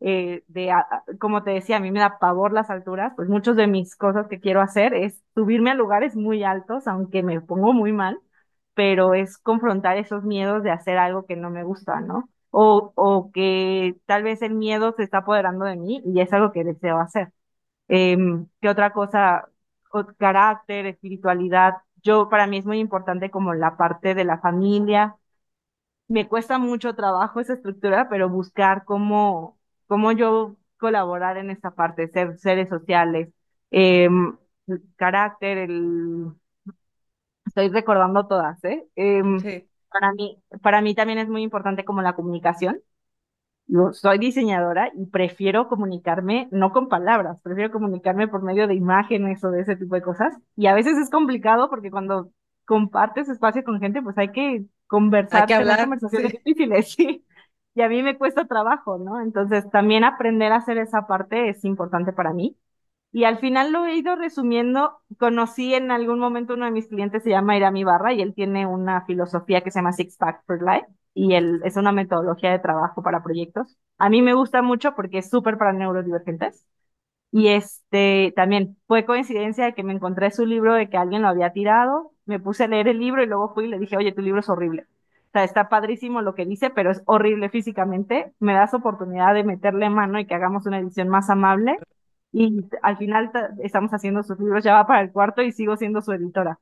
eh, de, a- a- como te decía, a mí me da pavor las alturas, pues muchas de mis cosas que quiero hacer es subirme a lugares muy altos, aunque me pongo muy mal, pero es confrontar esos miedos de hacer algo que no me gusta, ¿no? O, o que tal vez el miedo se está apoderando de mí y es algo que deseo hacer. Em, ¿qué otra cosa? O- carácter, espiritualidad. Yo, para mí es muy importante como la parte de la familia. Me cuesta mucho trabajo esa estructura, pero buscar cómo, cómo yo colaborar en esta parte, ser seres sociales, em, carácter, el, estoy recordando todas, ¿eh? Em, Sí. para mí, para mí también es muy importante como la comunicación. Yo soy diseñadora y prefiero comunicarme no con palabras, prefiero comunicarme por medio de imágenes o de ese tipo de cosas. Y a veces es complicado porque cuando compartes espacio con gente, pues hay que Hay que conversar, tener hablar, conversaciones sí. difíciles, sí. Y a mí me cuesta trabajo, ¿no? Entonces también aprender a hacer esa parte es importante para mí. Y al final lo he ido resumiendo. Conocí en algún momento uno de mis clientes, se llama Irami Ibarra, y él tiene una filosofía que se llama Six Pack for Life, y él es una metodología de trabajo para proyectos. A mí me gusta mucho porque es súper para neurodivergentes. Y este también fue coincidencia de que me encontré su libro de que alguien lo había tirado, me puse a leer el libro y luego fui y le dije, oye, tu libro es horrible. O sea, está padrísimo lo que dice, pero es horrible físicamente. ¿Me das oportunidad de meterle mano y que hagamos una edición más amable? Y al final ta- estamos haciendo sus libros, ya va para el cuarto y sigo siendo su editora.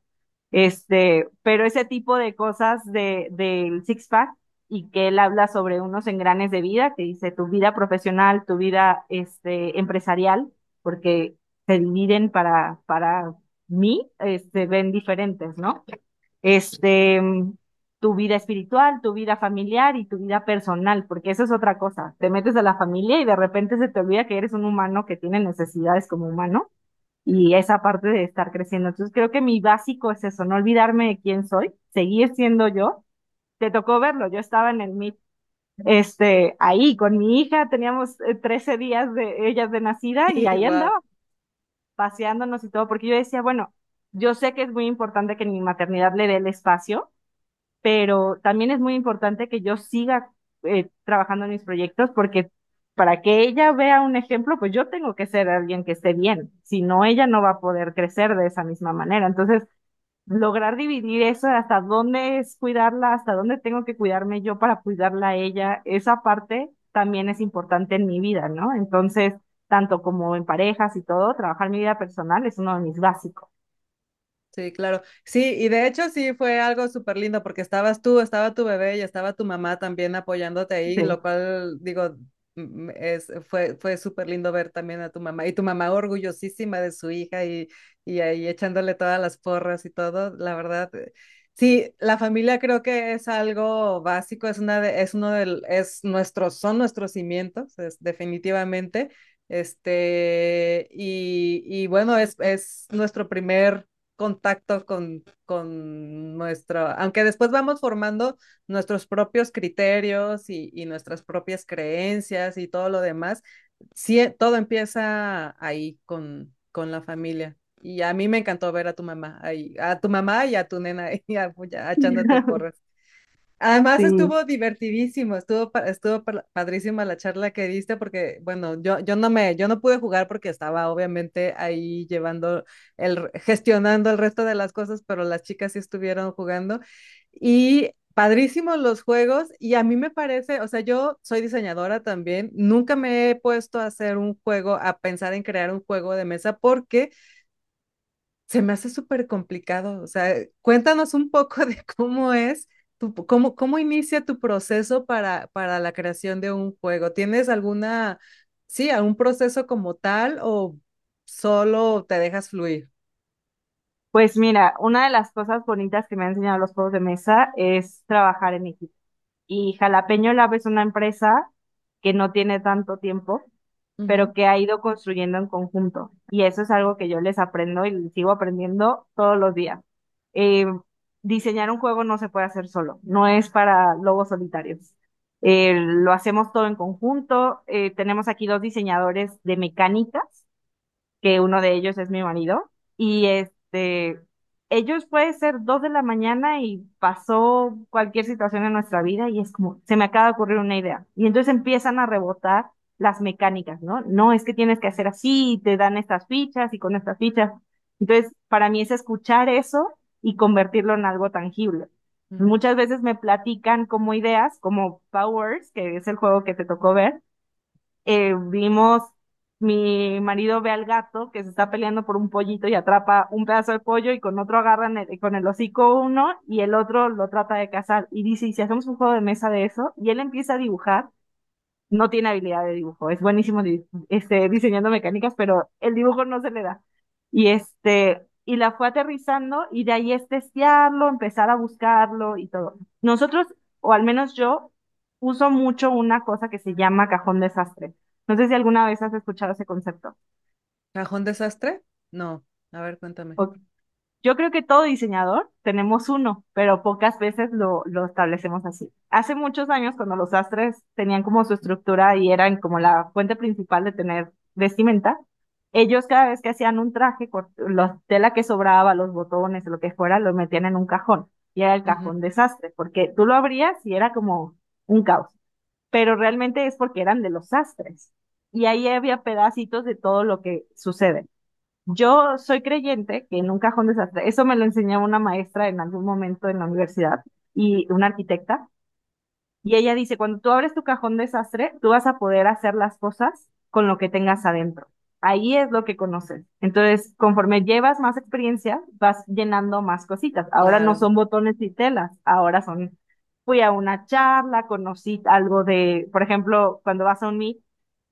Este, pero ese tipo de cosas de, del Six Pack y que él habla sobre unos engranes de vida, que dice tu vida profesional, tu vida este, empresarial, porque se dividen para, para mí, este, ven diferentes, ¿no? Este, tu vida espiritual, tu vida familiar y tu vida personal, porque eso es otra cosa. Te metes a la familia y de repente se te olvida que eres un humano que tiene necesidades como humano y esa parte de estar creciendo. Entonces creo que mi básico es eso, no olvidarme de quién soy, seguir siendo yo. Te tocó verlo, yo estaba en el Meet, este, ahí con mi hija, teníamos eh, trece días de ellas de nacida y Sí, ahí wow. andaba paseándonos y todo, porque yo decía, bueno, yo sé que es muy importante que en mi maternidad le dé el espacio, pero también es muy importante que yo siga eh, trabajando en mis proyectos porque para que ella vea un ejemplo, pues yo tengo que ser alguien que esté bien, si no, ella no va a poder crecer de esa misma manera. Entonces, lograr dividir eso, hasta dónde es cuidarla, hasta dónde tengo que cuidarme yo para cuidarla a ella, esa parte también es importante en mi vida, ¿no? Entonces, tanto como en parejas y todo, trabajar mi vida personal es uno de mis básicos. Sí, claro. Sí, y de hecho sí fue algo súper lindo porque estabas tú, estaba tu bebé y estaba tu mamá también apoyándote ahí, Sí. lo cual digo, mm, es, fue, fue súper lindo ver también a tu mamá y tu mamá orgullosísima de su hija y, y ahí echándole todas las porras y todo, la verdad. eh, Sí, la familia creo que es algo básico, es una de, es uno del, es nuestros, son nuestros cimientos, es definitivamente. Este, y, y bueno, es, es nuestro primer contacto con, con nuestro, aunque después vamos formando nuestros propios criterios y, y nuestras propias creencias y todo lo demás, sí, todo empieza ahí con, con la familia. Y a mí me encantó ver a tu mamá ahí, a tu mamá y a tu nena ahí apoya- echándote porras. Además Sí, estuvo divertidísimo, estuvo, pa- estuvo pa- padrísima la charla que diste porque, bueno, yo, yo no me, yo no pude jugar porque estaba obviamente ahí llevando el, gestionando el resto de las cosas, pero las chicas sí estuvieron jugando y padrísimos los juegos y a mí me parece, o sea, yo soy diseñadora también, nunca me he puesto a hacer un juego, a pensar en crear un juego de mesa porque se me hace súper complicado. O sea, cuéntanos un poco de cómo es, tu, cómo, cómo inicia tu proceso para, para la creación de un juego. ¿Tienes alguna, sí, algún proceso como tal o solo te dejas fluir? pues mira, una de las cosas bonitas que me han enseñado los juegos de mesa es trabajar en equipo. Y Jalapeño Lab es una empresa que no tiene tanto tiempo, Ujú. pero que ha ido construyendo en conjunto. Y eso es algo que yo les aprendo y les sigo aprendiendo todos los días. Eh, Diseñar un juego no se puede hacer solo, no es para lobos solitarios. Eh, lo hacemos todo en conjunto. Eh, tenemos aquí dos diseñadores de mecánicas que uno de ellos es mi marido, y este, ellos puede ser dos de la mañana y pasó cualquier situación en nuestra vida y es como, se me acaba de ocurrir una idea. Y entonces empiezan a rebotar. las mecánicas, ¿no? No es que tienes que hacer así, y te dan estas fichas y con estas fichas. Entonces, para mí es escuchar eso y convertirlo en algo tangible. Ujú. Muchas veces me platican como ideas, como Powers, que es el juego que te tocó ver. Eh, vimos, mi marido ve al gato que se está peleando por un pollito y atrapa un pedazo de pollo y con otro agarran el- con el hocico uno y el otro lo trata de cazar. Y dice, ¿y si hacemos un juego de mesa de eso? Y él empieza a dibujar. No tiene habilidad de dibujo, es buenísimo di- este, diseñando mecánicas, pero el dibujo no se le da. Y este, y la fue aterrizando y de ahí es testearlo, empezar a buscarlo y todo. Nosotros, o al menos yo, uso mucho una cosa que se llama cajón desastre. No sé si alguna vez has escuchado ese concepto. ¿Cajón desastre? No. A ver, cuéntame. Ok. Yo creo que todo diseñador tenemos uno, pero pocas veces lo, lo establecemos así. Hace muchos años, cuando los sastres tenían como su estructura y eran como la fuente principal de tener vestimenta, ellos cada vez que hacían un traje, cort- la tela que sobraba, los botones, lo que fuera, lo metían en un cajón. Y era el Ujú. cajón desastre, porque tú lo abrías y era como un caos. Pero realmente es porque eran de los sastres. Y ahí había pedacitos de todo lo que sucede. Yo soy creyente que en un cajón desastre, eso me lo enseñó una maestra en algún momento en la universidad y una arquitecta, y ella dice, cuando tú abres tu cajón desastre, tú vas a poder hacer las cosas con lo que tengas adentro. Ahí es lo que conoces. Entonces, conforme llevas más experiencia, vas llenando más cositas. Ahora no Claro. son botones y telas, ahora son, fui a una charla, conocí algo de, por ejemplo, cuando vas a un meet,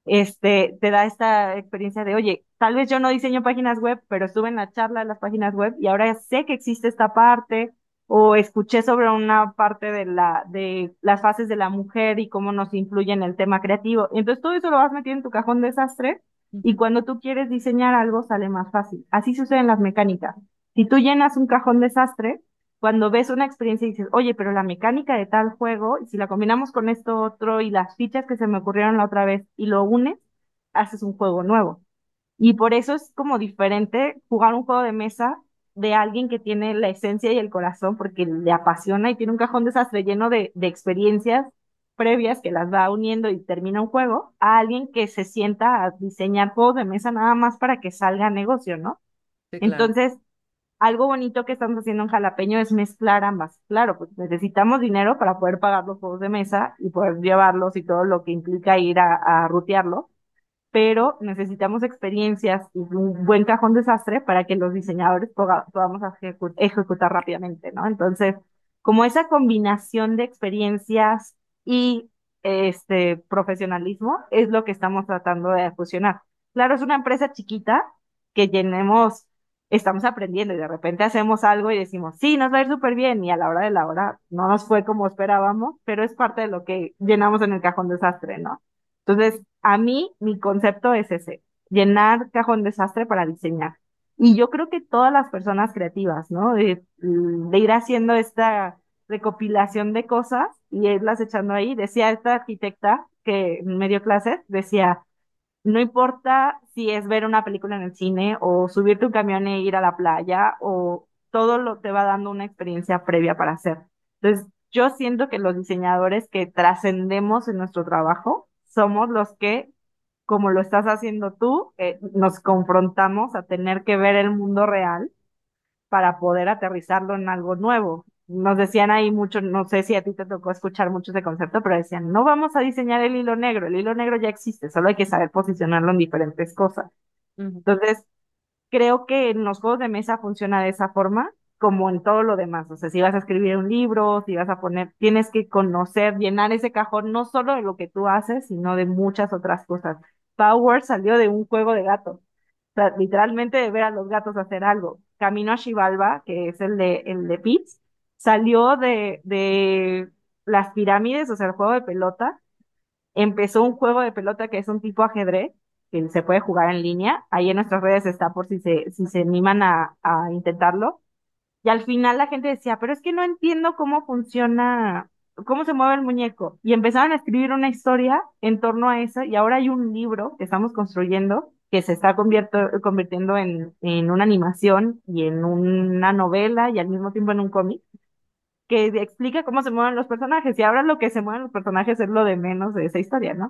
este, te da esta experiencia de, oye, tal vez yo no diseño páginas web, pero estuve en la charla de las páginas web y ahora sé que existe esta parte, o escuché sobre una parte de la, de las fases de la mujer y cómo nos influye en el tema creativo. Y entonces todo eso lo vas metiendo en tu cajón desastre y Ujú. cuando tú quieres diseñar algo sale más fácil. Así sucede en las mecánicas. Si tú llenas un cajón desastre, cuando ves una experiencia y dices, oye, pero la mecánica de tal juego, y si la combinamos con esto otro y las fichas que se me ocurrieron la otra vez y lo unes, haces un juego nuevo. Y por eso es como diferente jugar un juego de mesa de alguien que tiene la esencia y el corazón porque le apasiona y tiene un cajón desastre lleno de, de experiencias previas que las va uniendo y termina un juego, a alguien que se sienta a diseñar juegos de mesa nada más para que salga negocio, ¿no? Sí, claro. Entonces, algo bonito que estamos haciendo en Jalapeño es mezclar ambas. Claro, pues necesitamos dinero para poder pagar los juegos de mesa y poder llevarlos y todo lo que implica ir a, a rutearlo, pero necesitamos experiencias y un buen cajón desastre para que los diseñadores poga- podamos ejecu- ejecutar rápidamente, ¿no? Entonces, como esa combinación de experiencias y este profesionalismo es lo que estamos tratando de fusionar. Claro, es una empresa chiquita que llenemos, estamos aprendiendo y de repente hacemos algo y decimos, sí, nos va a ir súper bien y a la hora de la hora no nos fue como esperábamos, pero es parte de lo que llenamos en el cajón desastre, ¿no? Entonces, a mí, mi concepto es ese, llenar cajón desastre para diseñar. Y yo creo que todas las personas creativas, ¿no? De, de ir haciendo esta recopilación de cosas y irlas echando ahí. Decía esta arquitecta que me dio clases, decía, no importa si es ver una película en el cine o subirte un camión e ir a la playa o todo lo te va dando una experiencia previa para hacer. Entonces, yo siento que los diseñadores que trascendemos en nuestro trabajo somos los que, como lo estás haciendo tú, eh, nos confrontamos a tener que ver el mundo real para poder aterrizarlo en algo nuevo. Nos decían ahí mucho, no sé si a ti te tocó escuchar mucho ese concepto, pero decían, no vamos a diseñar el hilo negro, el hilo negro ya existe, solo hay que saber posicionarlo en diferentes cosas. Ujú. Entonces, creo que en los juegos de mesa funciona de esa forma, como en todo lo demás. O sea, si vas a escribir un libro, si vas a poner, tienes que conocer, llenar ese cajón, no solo de lo que tú haces, sino de muchas otras cosas. Power salió de un juego de gatos, o sea, literalmente de ver a los gatos hacer algo. Camino a Xibalba, que es el de, el de Pitts, salió de, de las pirámides, o sea, el juego de pelota. Empezó un juego de pelota que es un tipo ajedrez, que se puede jugar en línea. Ahí en nuestras redes está por si se, si se animan a, a intentarlo. Y al final la gente decía, pero es que no entiendo cómo funciona, cómo se mueve el muñeco. Y empezaron a escribir una historia en torno a eso. Y ahora hay un libro que estamos construyendo que se está convierto- convirtiendo en, en una animación y en una novela y al mismo tiempo en un cómic que explica cómo se mueven los personajes. Y ahora lo que se mueven los personajes es lo de menos de esa historia, ¿no?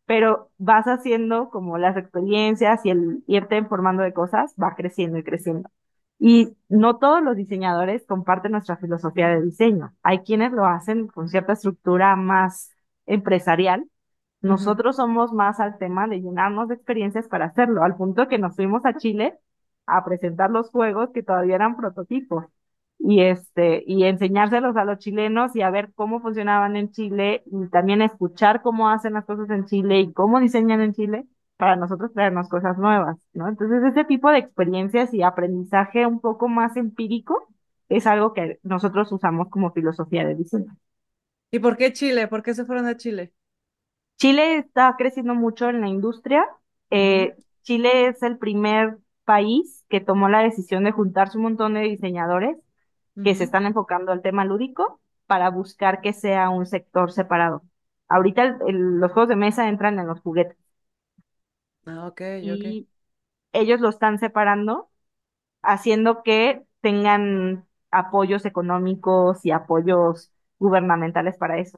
pero vas haciendo como las experiencias y el irte informando de cosas va creciendo y creciendo. Y no todos los diseñadores comparten nuestra filosofía de diseño. Hay quienes lo hacen con cierta estructura más empresarial. Ujú. Nosotros somos más al tema de llenarnos de experiencias para hacerlo, al punto que nos fuimos a Chile a presentar los juegos que todavía eran prototipos y este y enseñárselos a los chilenos y a ver cómo funcionaban en Chile y también escuchar cómo hacen las cosas en Chile y cómo diseñan en Chile para nosotros traernos cosas nuevas, ¿no? Entonces, ese tipo de experiencias y aprendizaje un poco más empírico es algo que nosotros usamos como filosofía de diseño. ¿Y por qué Chile? ¿Por qué se fueron a Chile? Chile está creciendo mucho en la industria. Ujú, Eh, Chile es el primer país que tomó la decisión de juntarse un montón de diseñadores que se ujú. están enfocando al tema lúdico para buscar que sea un sector separado. Ahorita el- el- los juegos de mesa entran en los juguetes Ah, ok, ok. y ellos lo están separando, haciendo que tengan apoyos económicos y apoyos gubernamentales para eso.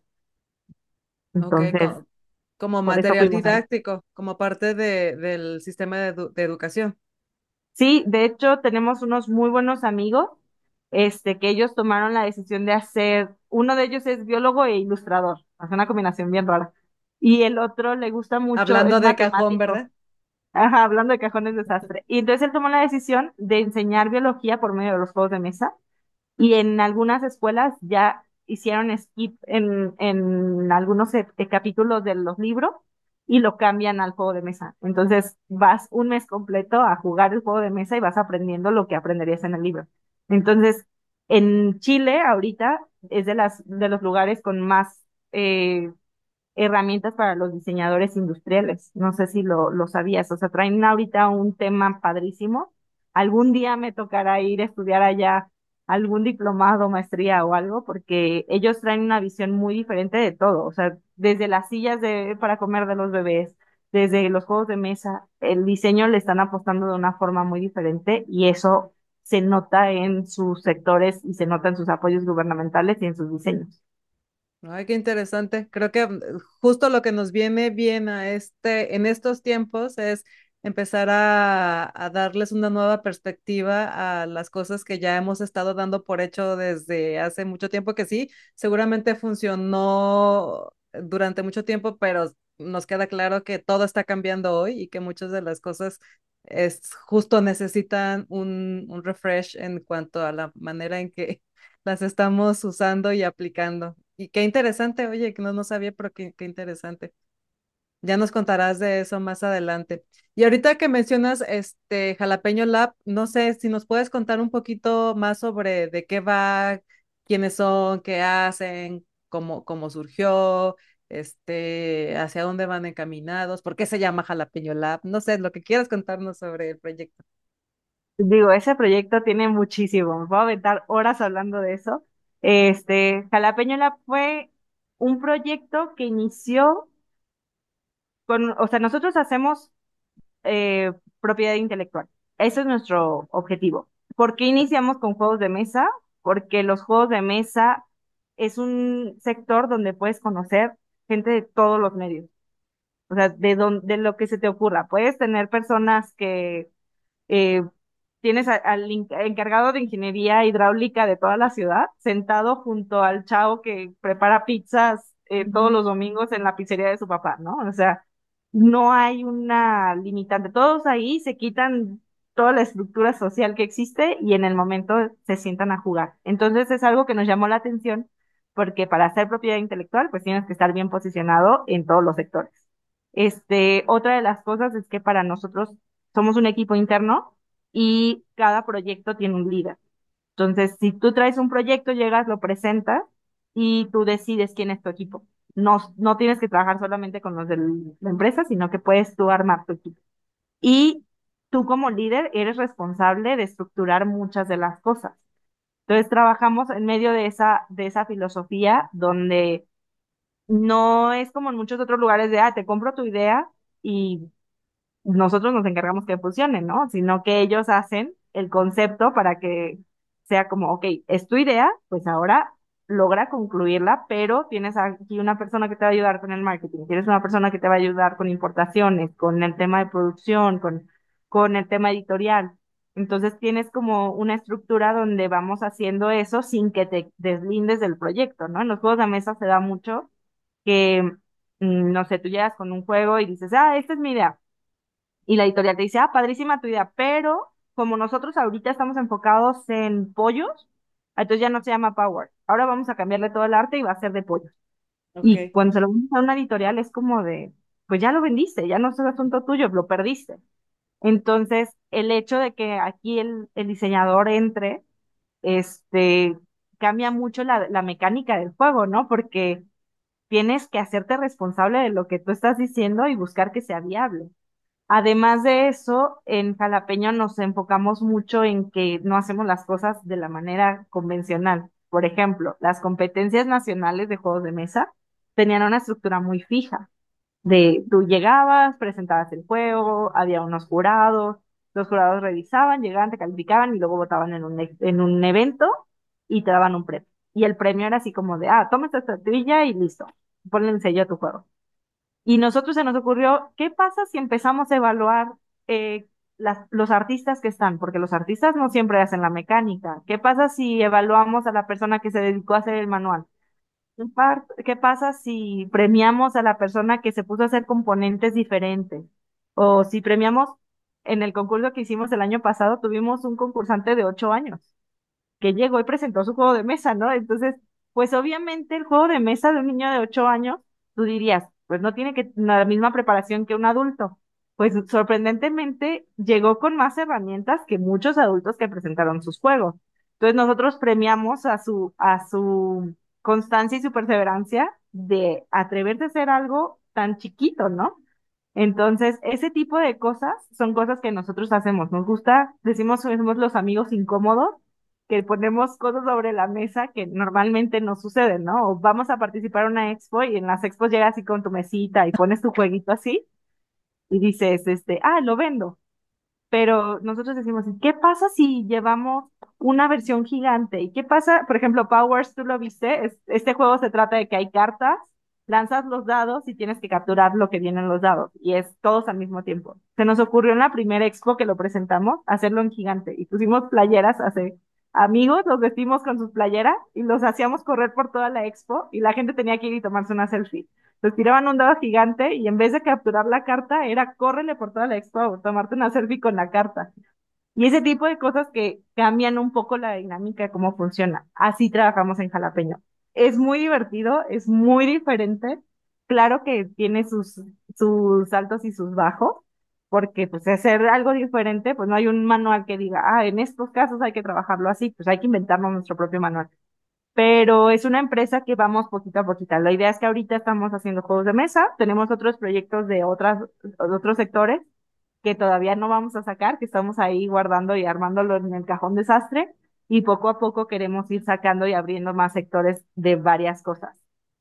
Ok, Entonces, co- como por eso material fuimos ahí. didáctico, como parte de, del sistema de, edu- de educación. Sí, de hecho, tenemos unos muy buenos amigos, este, que ellos tomaron la decisión de hacer, uno de ellos es biólogo e ilustrador, hace una combinación bien rara. Y el otro le gusta mucho, es Hablando de cajón, matemático. ¿verdad? Ajá, hablando de cajones desastre. Y entonces él tomó la decisión de enseñar biología por medio de los juegos de mesa y en algunas escuelas ya hicieron skip en, en algunos e- eh, capítulos de los libros y lo cambian al juego de mesa. Entonces vas un mes completo a jugar el juego de mesa y vas aprendiendo lo que aprenderías en el libro. Entonces, en Chile ahorita es de las de los lugares con más eh, herramientas para los diseñadores industriales. No sé si lo, lo sabías, o sea, traen ahorita un tema padrísimo. Algún día me tocará ir a estudiar allá algún diplomado, maestría o algo, porque ellos traen una visión muy diferente de todo, o sea, desde las sillas de, para comer de los bebés, desde los juegos de mesa, el diseño le están apostando de una forma muy diferente y eso se nota en sus sectores y se nota en sus apoyos gubernamentales y en sus diseños. Ay, qué interesante. Creo que mm, justo lo que nos viene bien a este, en estos tiempos es empezar a, a darles una nueva perspectiva a las cosas que ya hemos estado dando por hecho desde hace mucho tiempo, que sí, seguramente funcionó durante mucho tiempo, pero nos queda claro que todo está cambiando hoy y que muchas de las cosas es justo necesitan un, un refresh en cuanto a la manera en que las estamos usando y aplicando. Y qué interesante, oye, que no, no sabía, pero qué, qué interesante. Ya nos contarás de eso más adelante. Y ahorita que mencionas este Jalapeño Lab, no sé si nos puedes contar un poquito más sobre de qué va, quiénes son, qué hacen, cómo, cómo surgió, este, hacia dónde van encaminados, por qué se llama Jalapeño Lab, no sé, lo que quieras contarnos sobre el proyecto. Digo, ese proyecto tiene muchísimo, me puedo aventar horas hablando de eso. Este, Jalapeño Lab fue un proyecto que inició con, o sea, nosotros hacemos eh, propiedad intelectual. Ese es nuestro objetivo. ¿Por qué iniciamos con juegos de mesa? Porque los juegos de mesa es un sector donde puedes conocer gente de todos los medios. O sea, de, don- de lo que se te ocurra. Puedes tener personas que eh, tienes a- al in- encargado de ingeniería hidráulica de toda la ciudad, sentado junto al chavo que prepara pizzas eh, todos Ujú. los domingos en la pizzería de su papá, ¿no? O sea, no hay una limitante. Todos ahí se quitan toda la estructura social que existe y en el momento se sientan a jugar. Entonces es algo que nos llamó la atención porque para hacer propiedad intelectual, pues tienes que estar bien posicionado en todos los sectores. Este, otra de las cosas es que para nosotros somos un equipo interno y cada proyecto tiene un líder. Entonces, si tú traes un proyecto, llegas, lo presentas y tú decides quién es tu equipo. No, no tienes que trabajar solamente con los de la empresa, sino que puedes tú armar tu equipo. Y tú como líder eres responsable de estructurar muchas de las cosas. Entonces, trabajamos en medio de esa, de esa filosofía donde no es como en muchos otros lugares de, ah, te compro tu idea y nosotros nos encargamos que funcione, ¿no? Sino que ellos hacen el concepto para que sea como, ok, es tu idea, pues ahora logra concluirla, pero tienes aquí una persona que te va a ayudar con el marketing, tienes una persona que te va a ayudar con importaciones, con el tema de producción, con, con el tema editorial. Entonces tienes como una estructura donde vamos haciendo eso sin que te deslindes del proyecto, ¿no? En los juegos de mesa se da mucho que, mm, no sé, tú llegas con un juego y dices, ah, esta es mi idea. Y la editorial te dice, ah, padrísima tu idea, pero como nosotros ahorita estamos enfocados en pollos, entonces ya no se llama Power. Ahora vamos a cambiarle todo el arte y va a ser de pollos. Y Ok. cuando se lo vendes a una editorial es como de, pues ya lo vendiste, ya no es un asunto tuyo, lo perdiste. Entonces, el hecho de que aquí el, el diseñador entre, este, cambia mucho la, la mecánica del juego, ¿no? Porque tienes que hacerte responsable de lo que tú estás diciendo y buscar que sea viable. Además de eso, en Jalapeño nos enfocamos mucho en que no hacemos las cosas de la manera convencional. Por ejemplo, las competencias nacionales de juegos de mesa tenían una estructura muy fija de tú llegabas, presentabas el juego, había unos jurados, los jurados revisaban, llegaban, te calificaban y luego votaban en un, e- en un evento y te daban un premio. Y el premio era así como de, ah, toma esta estatuilla y listo, ponle el sello a tu juego. Y nosotros se nos ocurrió, ¿qué pasa si empezamos a evaluar eh, las, los artistas que están? Porque los artistas no siempre hacen la mecánica. ¿Qué pasa si evaluamos a la persona que se dedicó a hacer el manual? ¿Qué par- qué pasa si premiamos a la persona que se puso a hacer componentes diferentes? O si premiamos, en el concurso que hicimos el año pasado, tuvimos un concursante de ocho años que llegó y presentó su juego de mesa, ¿no? Entonces, pues obviamente el juego de mesa de un niño de ocho años, tú dirías, pues no tiene que la misma preparación que un adulto. Pues sorprendentemente llegó con más herramientas que muchos adultos que presentaron sus juegos. Entonces nosotros premiamos a su, a su constancia y su perseverancia de atreverse a hacer algo tan chiquito, ¿no? Entonces, ese tipo de cosas son cosas que nosotros hacemos. Nos gusta, decimos, somos los amigos incómodos, que ponemos cosas sobre la mesa que normalmente no suceden, ¿no? O vamos a participar en una expo y en las expos llegas así con tu mesita y pones tu jueguito así y dices, este, ah, lo vendo. Pero nosotros decimos, ¿y qué pasa si llevamos una versión gigante? ¿Y qué pasa? Por ejemplo, Powers, tú lo viste, es- este juego se trata de que hay cartas, lanzas los dados y tienes que capturar lo que vienen los dados, y es todos al mismo tiempo. Se nos ocurrió en la primera expo que lo presentamos, hacerlo en gigante, y pusimos playeras, hace amigos, los vestimos con sus playeras y los hacíamos correr por toda la expo, y la gente tenía que ir y tomarse una selfie. Entonces tiraban un dado gigante y en vez de capturar la carta, era córrele por toda la expo o tomarte una selfie con la carta. Y ese tipo de cosas que cambian un poco la dinámica de cómo funciona. Así trabajamos en Jalapeño. Es muy divertido, es muy diferente. Claro que tiene sus, sus altos y sus bajos, porque pues hacer algo diferente, pues no hay un manual que diga, ah, en estos casos hay que trabajarlo así, pues hay que inventarnos nuestro propio manual, pero es una empresa que vamos poquito a poquito. La idea es que ahorita estamos haciendo juegos de mesa, tenemos otros proyectos de otras, de otros sectores que todavía no vamos a sacar, que estamos ahí guardando y armándolo en el cajón desastre, y poco a poco queremos ir sacando y abriendo más sectores de varias cosas.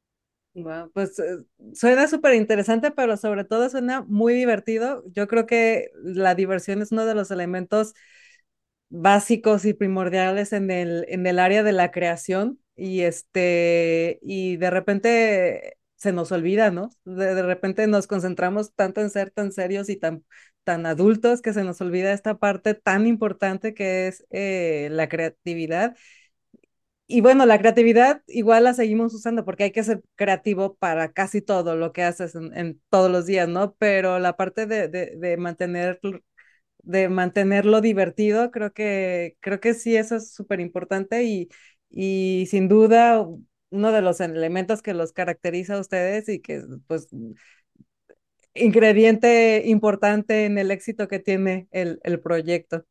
Guau, pues eh, suena súper interesante, pero sobre todo suena muy divertido. Yo creo que la diversión es uno de los elementos básicos y primordiales en el, en el área de la creación y este, y de repente se nos olvida, ¿no? De, de repente nos concentramos tanto en ser tan serios y tan, tan adultos que se nos olvida esta parte tan importante que es eh, la creatividad. Y bueno, la creatividad igual la seguimos usando porque hay que ser creativo para casi todo lo que haces en, en todos los días, ¿no? Pero la parte de, de, de mantener de mantenerlo divertido, creo que, creo que sí, eso es súper importante y, y sin duda uno de los elementos que los caracteriza a ustedes y que pues ingrediente importante en el éxito que tiene el, el proyecto.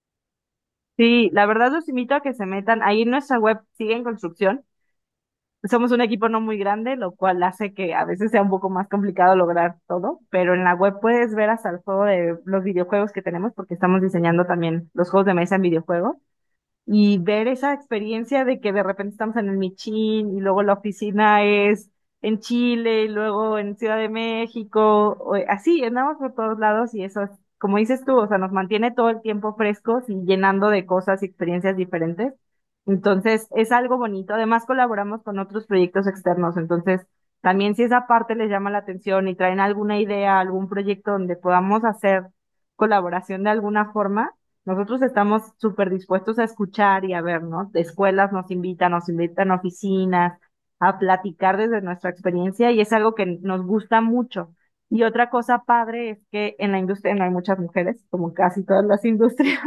Sí, la verdad los invito a que se metan. Ahí en nuestra web sigue en construcción. Somos un equipo no muy grande, lo cual hace que a veces sea un poco más complicado lograr todo, pero en la web puedes ver hasta el juego de los videojuegos que tenemos, porque estamos diseñando también los juegos de mesa en videojuegos, y ver esa experiencia de que de repente estamos en el Michín y luego la oficina es en Chile y luego en Ciudad de México, o- así, andamos por todos lados y eso es, como dices tú, o sea, nos mantiene todo el tiempo frescos y llenando de cosas y experiencias diferentes. Entonces, es algo bonito. Además, colaboramos con otros proyectos externos. Entonces, también si esa parte les llama la atención y traen alguna idea, algún proyecto donde podamos hacer colaboración de alguna forma, nosotros estamos súper dispuestos a escuchar y a ver, ¿no? De escuelas nos invitan, nos invitan a oficinas, a platicar desde nuestra experiencia y es algo que nos gusta mucho. Y otra cosa padre es que en la industria no hay muchas mujeres, como casi todas las industrias.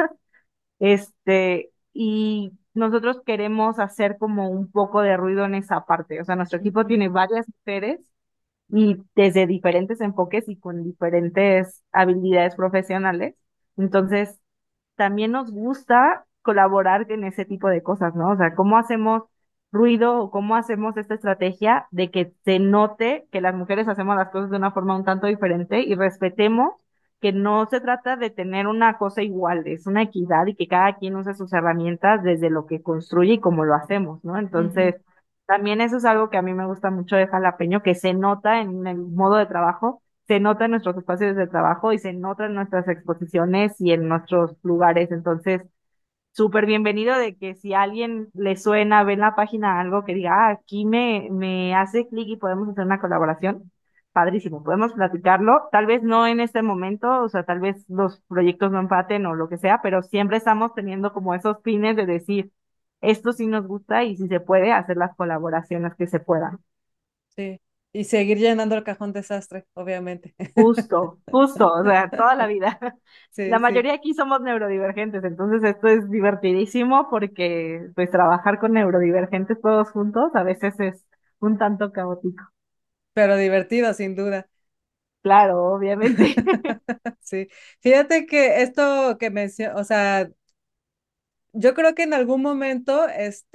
Este, y nosotros queremos hacer como un poco de ruido en esa parte. O sea, nuestro equipo Ujú, tiene varias mujeres y desde diferentes enfoques y con diferentes habilidades profesionales. Entonces, también nos gusta colaborar en ese tipo de cosas, ¿no? O sea, ¿cómo hacemos ruido o cómo hacemos esta estrategia de que se note que las mujeres hacemos las cosas de una forma un tanto diferente y respetemos que no se trata de tener una cosa igual, es una equidad y que cada quien use sus herramientas desde lo que construye y cómo lo hacemos, ¿no? ujú. Entonces, también eso es algo que a mí me gusta mucho de Jalapeño, que se nota en el modo de trabajo, se nota en nuestros espacios de trabajo y se nota en nuestras exposiciones y en nuestros lugares. Entonces, súper bienvenido de que si a alguien le suena, ve en la página algo que diga, ah, aquí me, me hace clic y podemos hacer una colaboración. Padrísimo, podemos platicarlo, tal vez no en este momento, o sea, tal vez los proyectos no empaten o lo que sea, pero siempre estamos teniendo como esos fines de decir, esto sí nos gusta y si se puede, hacer las colaboraciones que se puedan. Sí. Y seguir llenando el cajón desastre, obviamente. Justo, justo, o sea, toda la vida. La Sí, sí. mayoría aquí somos neurodivergentes, entonces esto es divertidísimo porque pues trabajar con neurodivergentes todos juntos a veces es un tanto caótico. Pero divertido, sin duda. Claro, obviamente. Sí. Fíjate que esto que menciono, o sea, yo creo que en algún momento,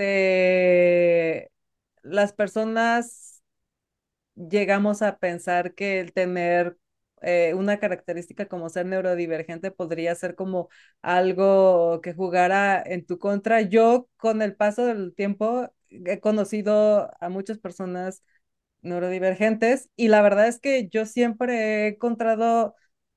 este, las personas llegamos a pensar que el tener eh, una característica como ser neurodivergente podría ser como algo que jugara en tu contra. Yo, con el paso del tiempo, he conocido a muchas personas neurodivergentes y la verdad es que yo siempre he encontrado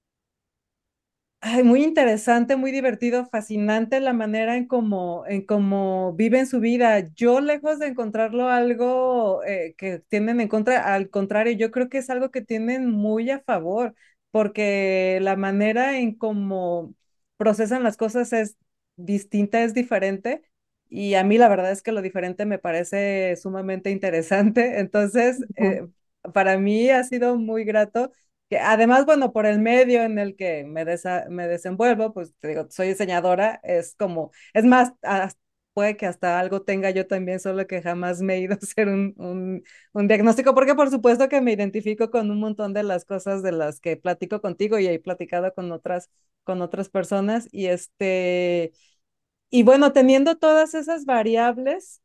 ay, muy interesante, muy divertido, fascinante la manera en cómo, en cómo viven su vida. Yo, lejos de encontrarlo algo eh, que tienen en contra, al contrario, yo creo que es algo que tienen muy a favor, porque la manera en cómo procesan las cosas es distinta, es diferente. Y a mí la verdad es que lo diferente me parece sumamente interesante. Entonces, Ujú. eh, para mí ha sido muy grato que además, bueno, por el medio en el que me, desa- me desenvuelvo, pues te digo, soy diseñadora, es como, es más, as- puede que hasta algo tenga yo también, solo que jamás me he ido a hacer un, un, un diagnóstico, porque por supuesto que me identifico con un montón de las cosas de las que platico contigo y he platicado con otras, con otras personas, y este, y bueno, teniendo todas esas variables,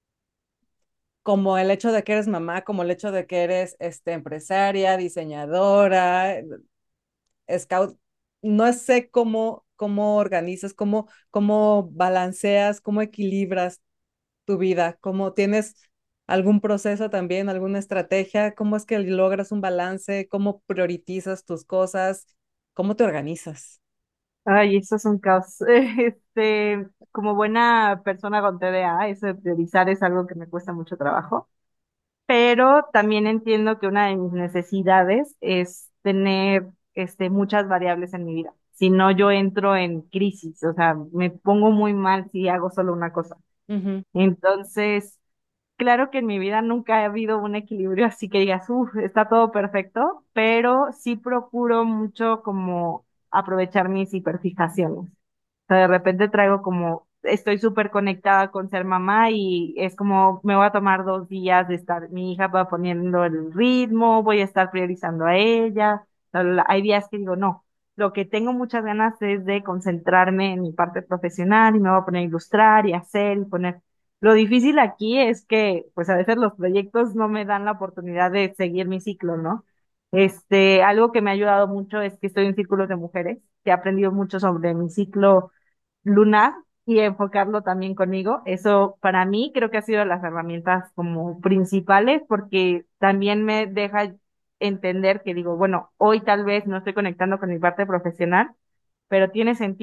como el hecho de que eres mamá, como el hecho de que eres este, empresaria, diseñadora, Scout, no sé cómo, cómo organizas, cómo, cómo balanceas, cómo equilibras tu vida, cómo tienes algún proceso también, alguna estrategia, cómo es que logras un balance, cómo priorizas tus cosas, cómo te organizas. Ay, eso es un caos. Este, como buena persona con T D A, eso de priorizar es algo que me cuesta mucho trabajo. Pero también entiendo que una de mis necesidades es tener este, muchas variables en mi vida. Si no, yo entro en crisis, o sea, me pongo muy mal si hago solo una cosa. Ujú, Entonces, claro que en mi vida nunca ha habido un equilibrio así que digas, uff, está todo perfecto, pero sí procuro mucho como aprovechar mis hiperfijaciones. O sea, de repente traigo como, estoy súper conectada con ser mamá y es como, me voy a tomar dos días de estar, mi hija va poniendo el ritmo, voy a estar priorizando a ella. La, la, la. Hay días que digo, no, lo que tengo muchas ganas es de concentrarme en mi parte profesional y me voy a poner a ilustrar y hacer y poner. Lo difícil aquí es que, pues a veces los proyectos no me dan la oportunidad de seguir mi ciclo, ¿no? Este, algo que me ha ayudado mucho es que estoy en círculos de mujeres, que he aprendido mucho sobre mi ciclo lunar y enfocarlo también conmigo. Eso para mí creo que ha sido las herramientas como principales porque también me deja entender que digo, bueno, hoy tal vez no estoy conectando con mi parte profesional, pero tiene sentido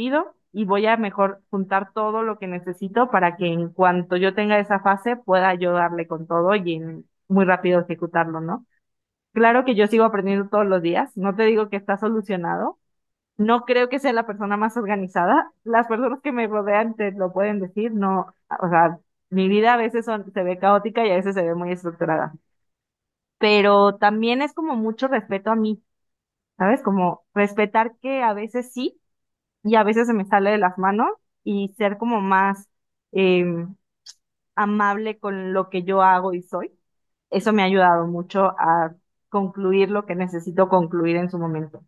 y voy a mejor juntar todo lo que necesito para que en cuanto yo tenga esa fase pueda yo darle con todo y en- muy rápido ejecutarlo, ¿no? Claro que yo sigo aprendiendo todos los días, no te digo que está solucionado, no creo que sea la persona más organizada, las personas que me rodean te lo pueden decir, no, o sea, mi vida a veces son- se ve caótica y a veces se ve muy estructurada, pero también es como mucho respeto a mí, ¿sabes? Como respetar que a veces sí y a veces se me sale de las manos y ser como más eh, amable con lo que yo hago y soy. Eso me ha ayudado mucho a concluir lo que necesito concluir en su momento.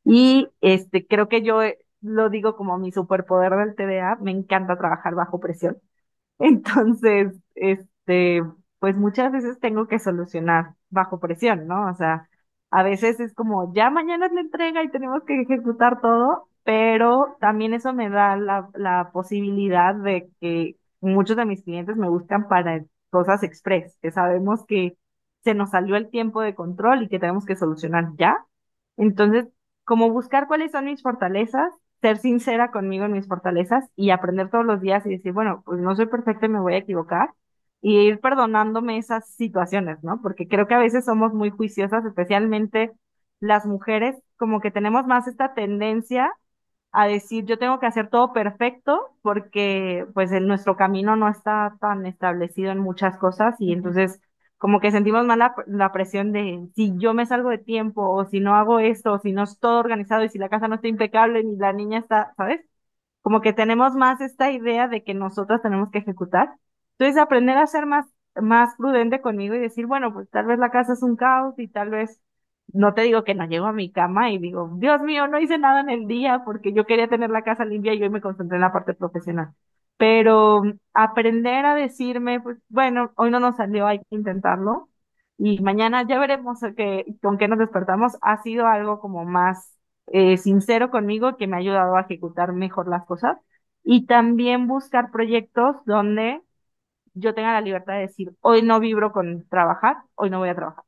Y este, creo que yo eh, lo digo como mi superpoder del T D A, me encanta trabajar bajo presión. Entonces, este, pues muchas veces tengo que solucionar bajo presión, ¿no? O sea, a veces es como, ya mañana es la entrega y tenemos que ejecutar todo, pero también eso me da la, la posibilidad de que muchos de mis clientes me buscan para cosas express, que sabemos que se nos salió el tiempo de control y que tenemos que solucionar ya. Entonces, como buscar cuáles son mis fortalezas, ser sincera conmigo en mis fortalezas y aprender todos los días y decir, bueno, pues no soy perfecta y me voy a equivocar y ir perdonándome esas situaciones, ¿no? Porque creo que a veces somos muy juiciosas, especialmente las mujeres, como que tenemos más esta tendencia a decir, yo tengo que hacer todo perfecto porque pues en nuestro camino no está tan establecido en muchas cosas y Ujú. entonces como que sentimos más la, la presión de si yo me salgo de tiempo o si no hago esto o si no es todo organizado y si la casa no está impecable ni la niña está, ¿sabes? Como que tenemos más esta idea de que nosotras tenemos que ejecutar. Entonces, aprender a ser más, más prudente conmigo y decir, bueno, pues tal vez la casa es un caos y tal vez, no te digo que no llego a mi cama y digo, Dios mío, no hice nada en el día porque yo quería tener la casa limpia y hoy me concentré en la parte profesional. Pero aprender a decirme, pues bueno, hoy no nos salió, hay que intentarlo. Y mañana ya veremos qué, con qué nos despertamos. Ha sido algo como más eh, sincero conmigo que me ha ayudado a ejecutar mejor las cosas y también buscar proyectos donde yo tenga la libertad de decir, hoy no vibro con trabajar, hoy no voy a trabajar.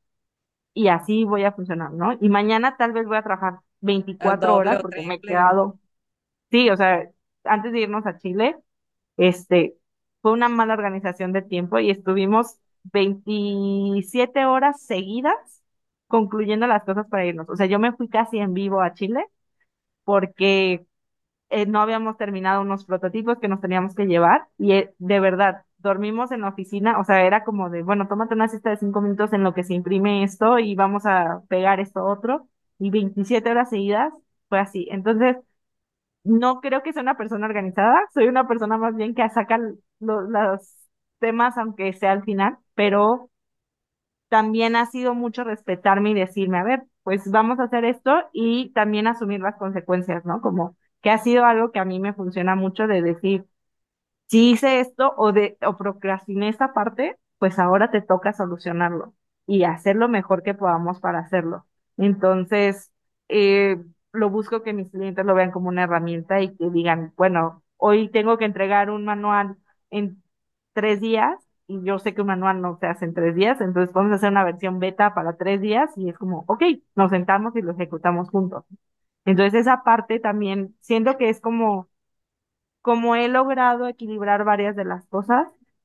Y así voy a funcionar, ¿no? Y mañana tal vez voy a trabajar Al veinticuatro doble horas o porque me he triple. quedado, sí, o sea, antes de irnos a Chile, este, fue una mala organización de tiempo y estuvimos veintisiete horas seguidas concluyendo las cosas para irnos. O sea, yo me fui casi en vivo a Chile porque eh, no habíamos terminado unos prototipos que nos teníamos que llevar y eh, de verdad, dormimos en la oficina, o sea, era como de, bueno, tómate una siesta de cinco minutos en lo que se imprime esto y vamos a pegar esto otro y veintisiete horas seguidas fue así. Entonces, no creo que sea una persona organizada, soy una persona más bien que saca lo- los temas aunque sea al final, pero también ha sido mucho respetarme y decirme, a ver, pues vamos a hacer esto y también asumir las consecuencias, ¿no? Como que ha sido algo que a mí me funciona mucho de decir, si hice esto o de o procrastiné esta parte, pues ahora te toca solucionarlo y hacer lo mejor que podamos para hacerlo. Entonces, eh, lo busco que mis clientes lo vean como una herramienta y que digan, bueno, hoy tengo que entregar un manual en tres días y yo sé que un manual no se hace en tres días, entonces podemos hacer una versión beta para tres días y es como, ok, nos sentamos y lo ejecutamos juntos. Entonces, esa parte también siento que es como como he logrado equilibrar varias de las cosas,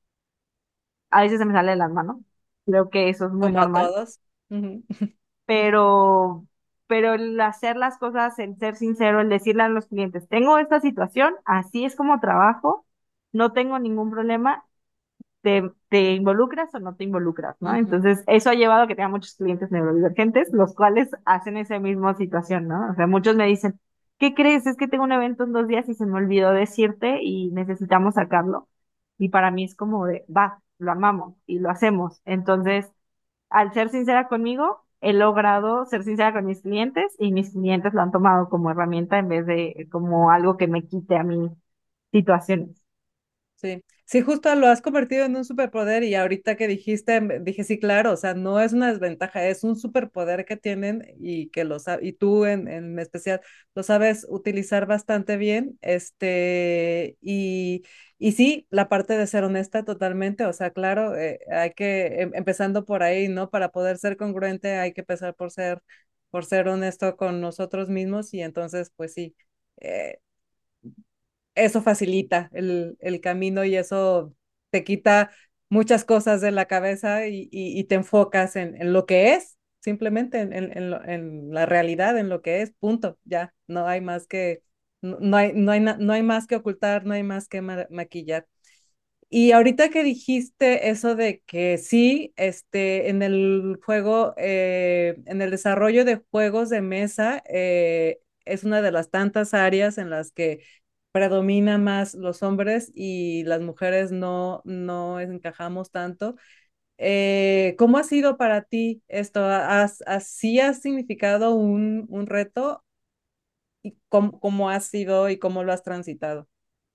a veces se me sale de las manos. Creo que eso es muy Como a normal, todos. Ujú. pero, pero el hacer las cosas, el ser sincero, el decirle a los clientes, tengo esta situación, así es como trabajo, no tengo ningún problema, te, te involucras o no te involucras, ¿no? Ujú. Entonces, eso ha llevado a que tenga muchos clientes neurodivergentes, los cuales hacen esa misma situación, ¿no? O sea, muchos me dicen, ¿qué crees? Es que tengo un evento en dos días y se me olvidó decirte y necesitamos sacarlo. Y para mí es como de, va, lo armamos y lo hacemos. Entonces, al ser sincera conmigo, he logrado ser sincera con mis clientes y mis clientes lo han tomado como herramienta en vez de como algo que me quite a mí situaciones. Sí, sí, justo lo has convertido en un superpoder y ahorita que dijiste, me- dije, sí, claro, o sea, no es una desventaja, es un superpoder que tienen y que lo sa- y tú en, en especial lo sabes utilizar bastante bien, este, y, y sí, la parte de ser honesta totalmente, o sea, claro, eh, hay que, em- empezando por ahí, ¿no? Para poder ser congruente hay que empezar por ser, por ser honesto con nosotros mismos y entonces, pues sí. eh, eso facilita el, el camino y eso te quita muchas cosas de la cabeza y, y- y te enfocas en, en lo que es, simplemente en, en, en lo- en la realidad, en lo que es, punto, ya, no hay más que, no, no hay, no hay, na- no hay más que ocultar, no hay más que ma- maquillar. Y ahorita que dijiste eso de que sí, este, en el juego, eh, en el desarrollo de juegos de mesa, eh, es una de las tantas áreas en las que predomina más los hombres y las mujeres no, no encajamos tanto. Eh, ¿cómo ha sido para ti esto? ¿Has, has- sí ha significado un, un reto? ¿Y cómo, cómo ha sido y cómo lo has transitado?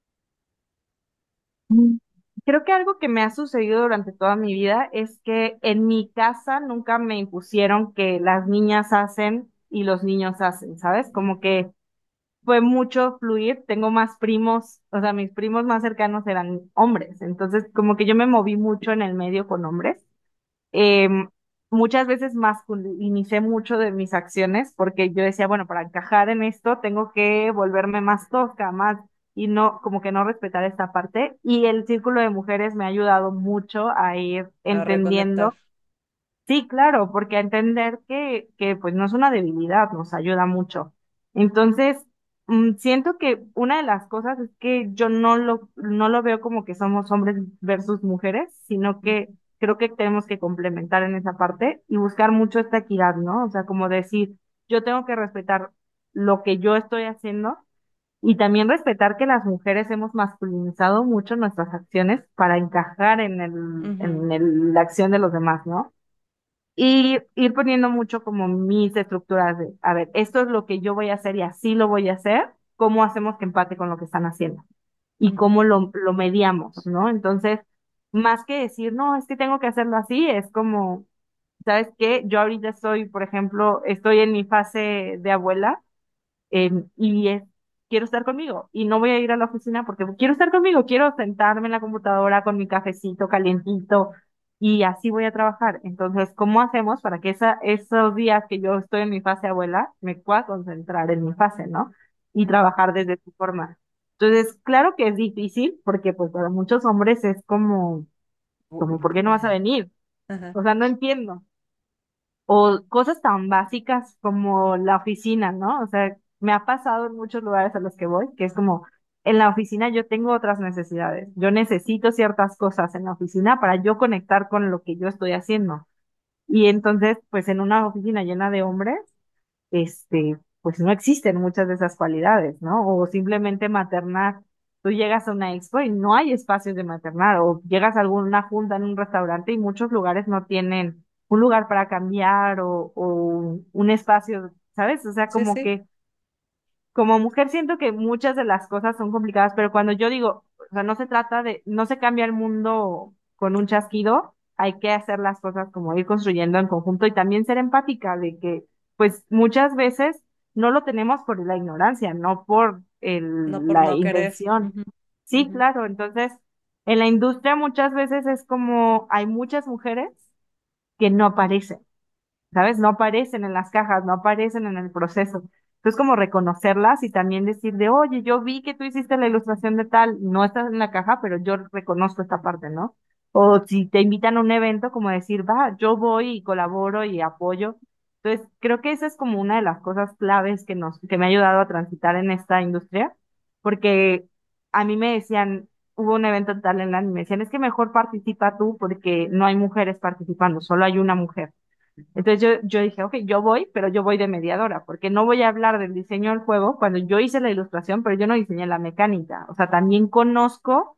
Mm. Creo que algo que me ha sucedido durante toda mi vida es que en mi casa nunca me impusieron que las niñas hacen y los niños hacen, ¿sabes? Como que fue mucho fluir. Tengo más primos, o sea, mis primos más cercanos eran hombres, entonces como que yo me moví mucho en el medio con hombres. Eh, Muchas veces masculinicé mucho de mis acciones porque yo decía, bueno, para encajar en esto tengo que volverme más tosca, más, y no, como que no respetar esta parte. Y el círculo de mujeres me ha ayudado mucho a ir A reconectar. entendiendo. Sí, claro, porque a entender que, que pues no es una debilidad, nos ayuda mucho. Entonces, mm, siento que una de las cosas es que yo no lo, no lo veo como que somos hombres versus mujeres, sino que creo que tenemos que complementar en esa parte y buscar mucho esta equidad, ¿no? O sea, como decir, yo tengo que respetar lo que yo estoy haciendo y también respetar que las mujeres hemos masculinizado mucho nuestras acciones para encajar en el, Ujú, en el- la acción de los demás, ¿no? Y ir poniendo mucho como mis estructuras de, a ver, esto es lo que yo voy a hacer y así lo voy a hacer, ¿cómo hacemos que empate con lo que están haciendo? Y ujú, cómo lo, lo mediamos, ¿no? Entonces, más que decir, no, es que tengo que hacerlo así, es como, ¿sabes qué? Yo ahorita estoy, por ejemplo, estoy en mi fase de abuela, eh, y es, quiero estar conmigo y no voy a ir a la oficina porque quiero estar conmigo, quiero sentarme en la computadora con mi cafecito calientito y así voy a trabajar. Entonces, ¿cómo hacemos para que esa, esos días que yo estoy en mi fase abuela me pueda concentrar en mi fase, ¿no? Y ujú. trabajar desde su forma. Entonces, claro que es difícil porque pues para muchos hombres es como, como, ¿por qué no vas a venir? Ajá. O sea, no entiendo. O cosas tan básicas como la oficina, ¿no? O sea, me ha pasado en muchos lugares a los que voy, que es como, en la oficina yo tengo otras necesidades. Yo necesito ciertas cosas en la oficina para yo conectar con lo que yo estoy haciendo. Y entonces, pues en una oficina llena de hombres, este, pues no existen muchas de esas cualidades, ¿no? O simplemente maternar. Tú llegas a una expo y no hay espacios de maternar, o llegas a alguna junta en un restaurante y muchos lugares no tienen un lugar para cambiar o, o un espacio, ¿sabes? O sea, Sí, como sí. que como mujer siento que muchas de las cosas son complicadas, pero cuando yo digo, o sea, no se trata de, no se cambia el mundo con un chasquido, hay que hacer las cosas como ir construyendo en conjunto y también ser empática de que, pues muchas veces no lo tenemos por la ignorancia, no por No el, por la no querer. intención. Ujú, Sí, ujú, claro, entonces en la industria muchas veces es como hay muchas mujeres que no aparecen. ¿Sabes? No aparecen en las cajas, no aparecen en el proceso. Entonces, como reconocerlas y también decir de, oye, yo vi que tú hiciste la ilustración de tal, no estás en la caja, pero yo reconozco esta parte, ¿no? O si te invitan a un evento, como decir, va, yo voy y colaboro y apoyo. Entonces, creo que esa es como una de las cosas claves que nos, que me ha ayudado a transitar en esta industria, porque a mí me decían, hubo un evento en Talentland y me decían, es que mejor participa tú porque no hay mujeres participando, solo hay una mujer. Entonces yo, yo dije, ok, yo voy, pero yo voy de mediadora, porque no voy a hablar del diseño del juego cuando yo hice la ilustración, pero yo no diseñé la mecánica. O sea, también conozco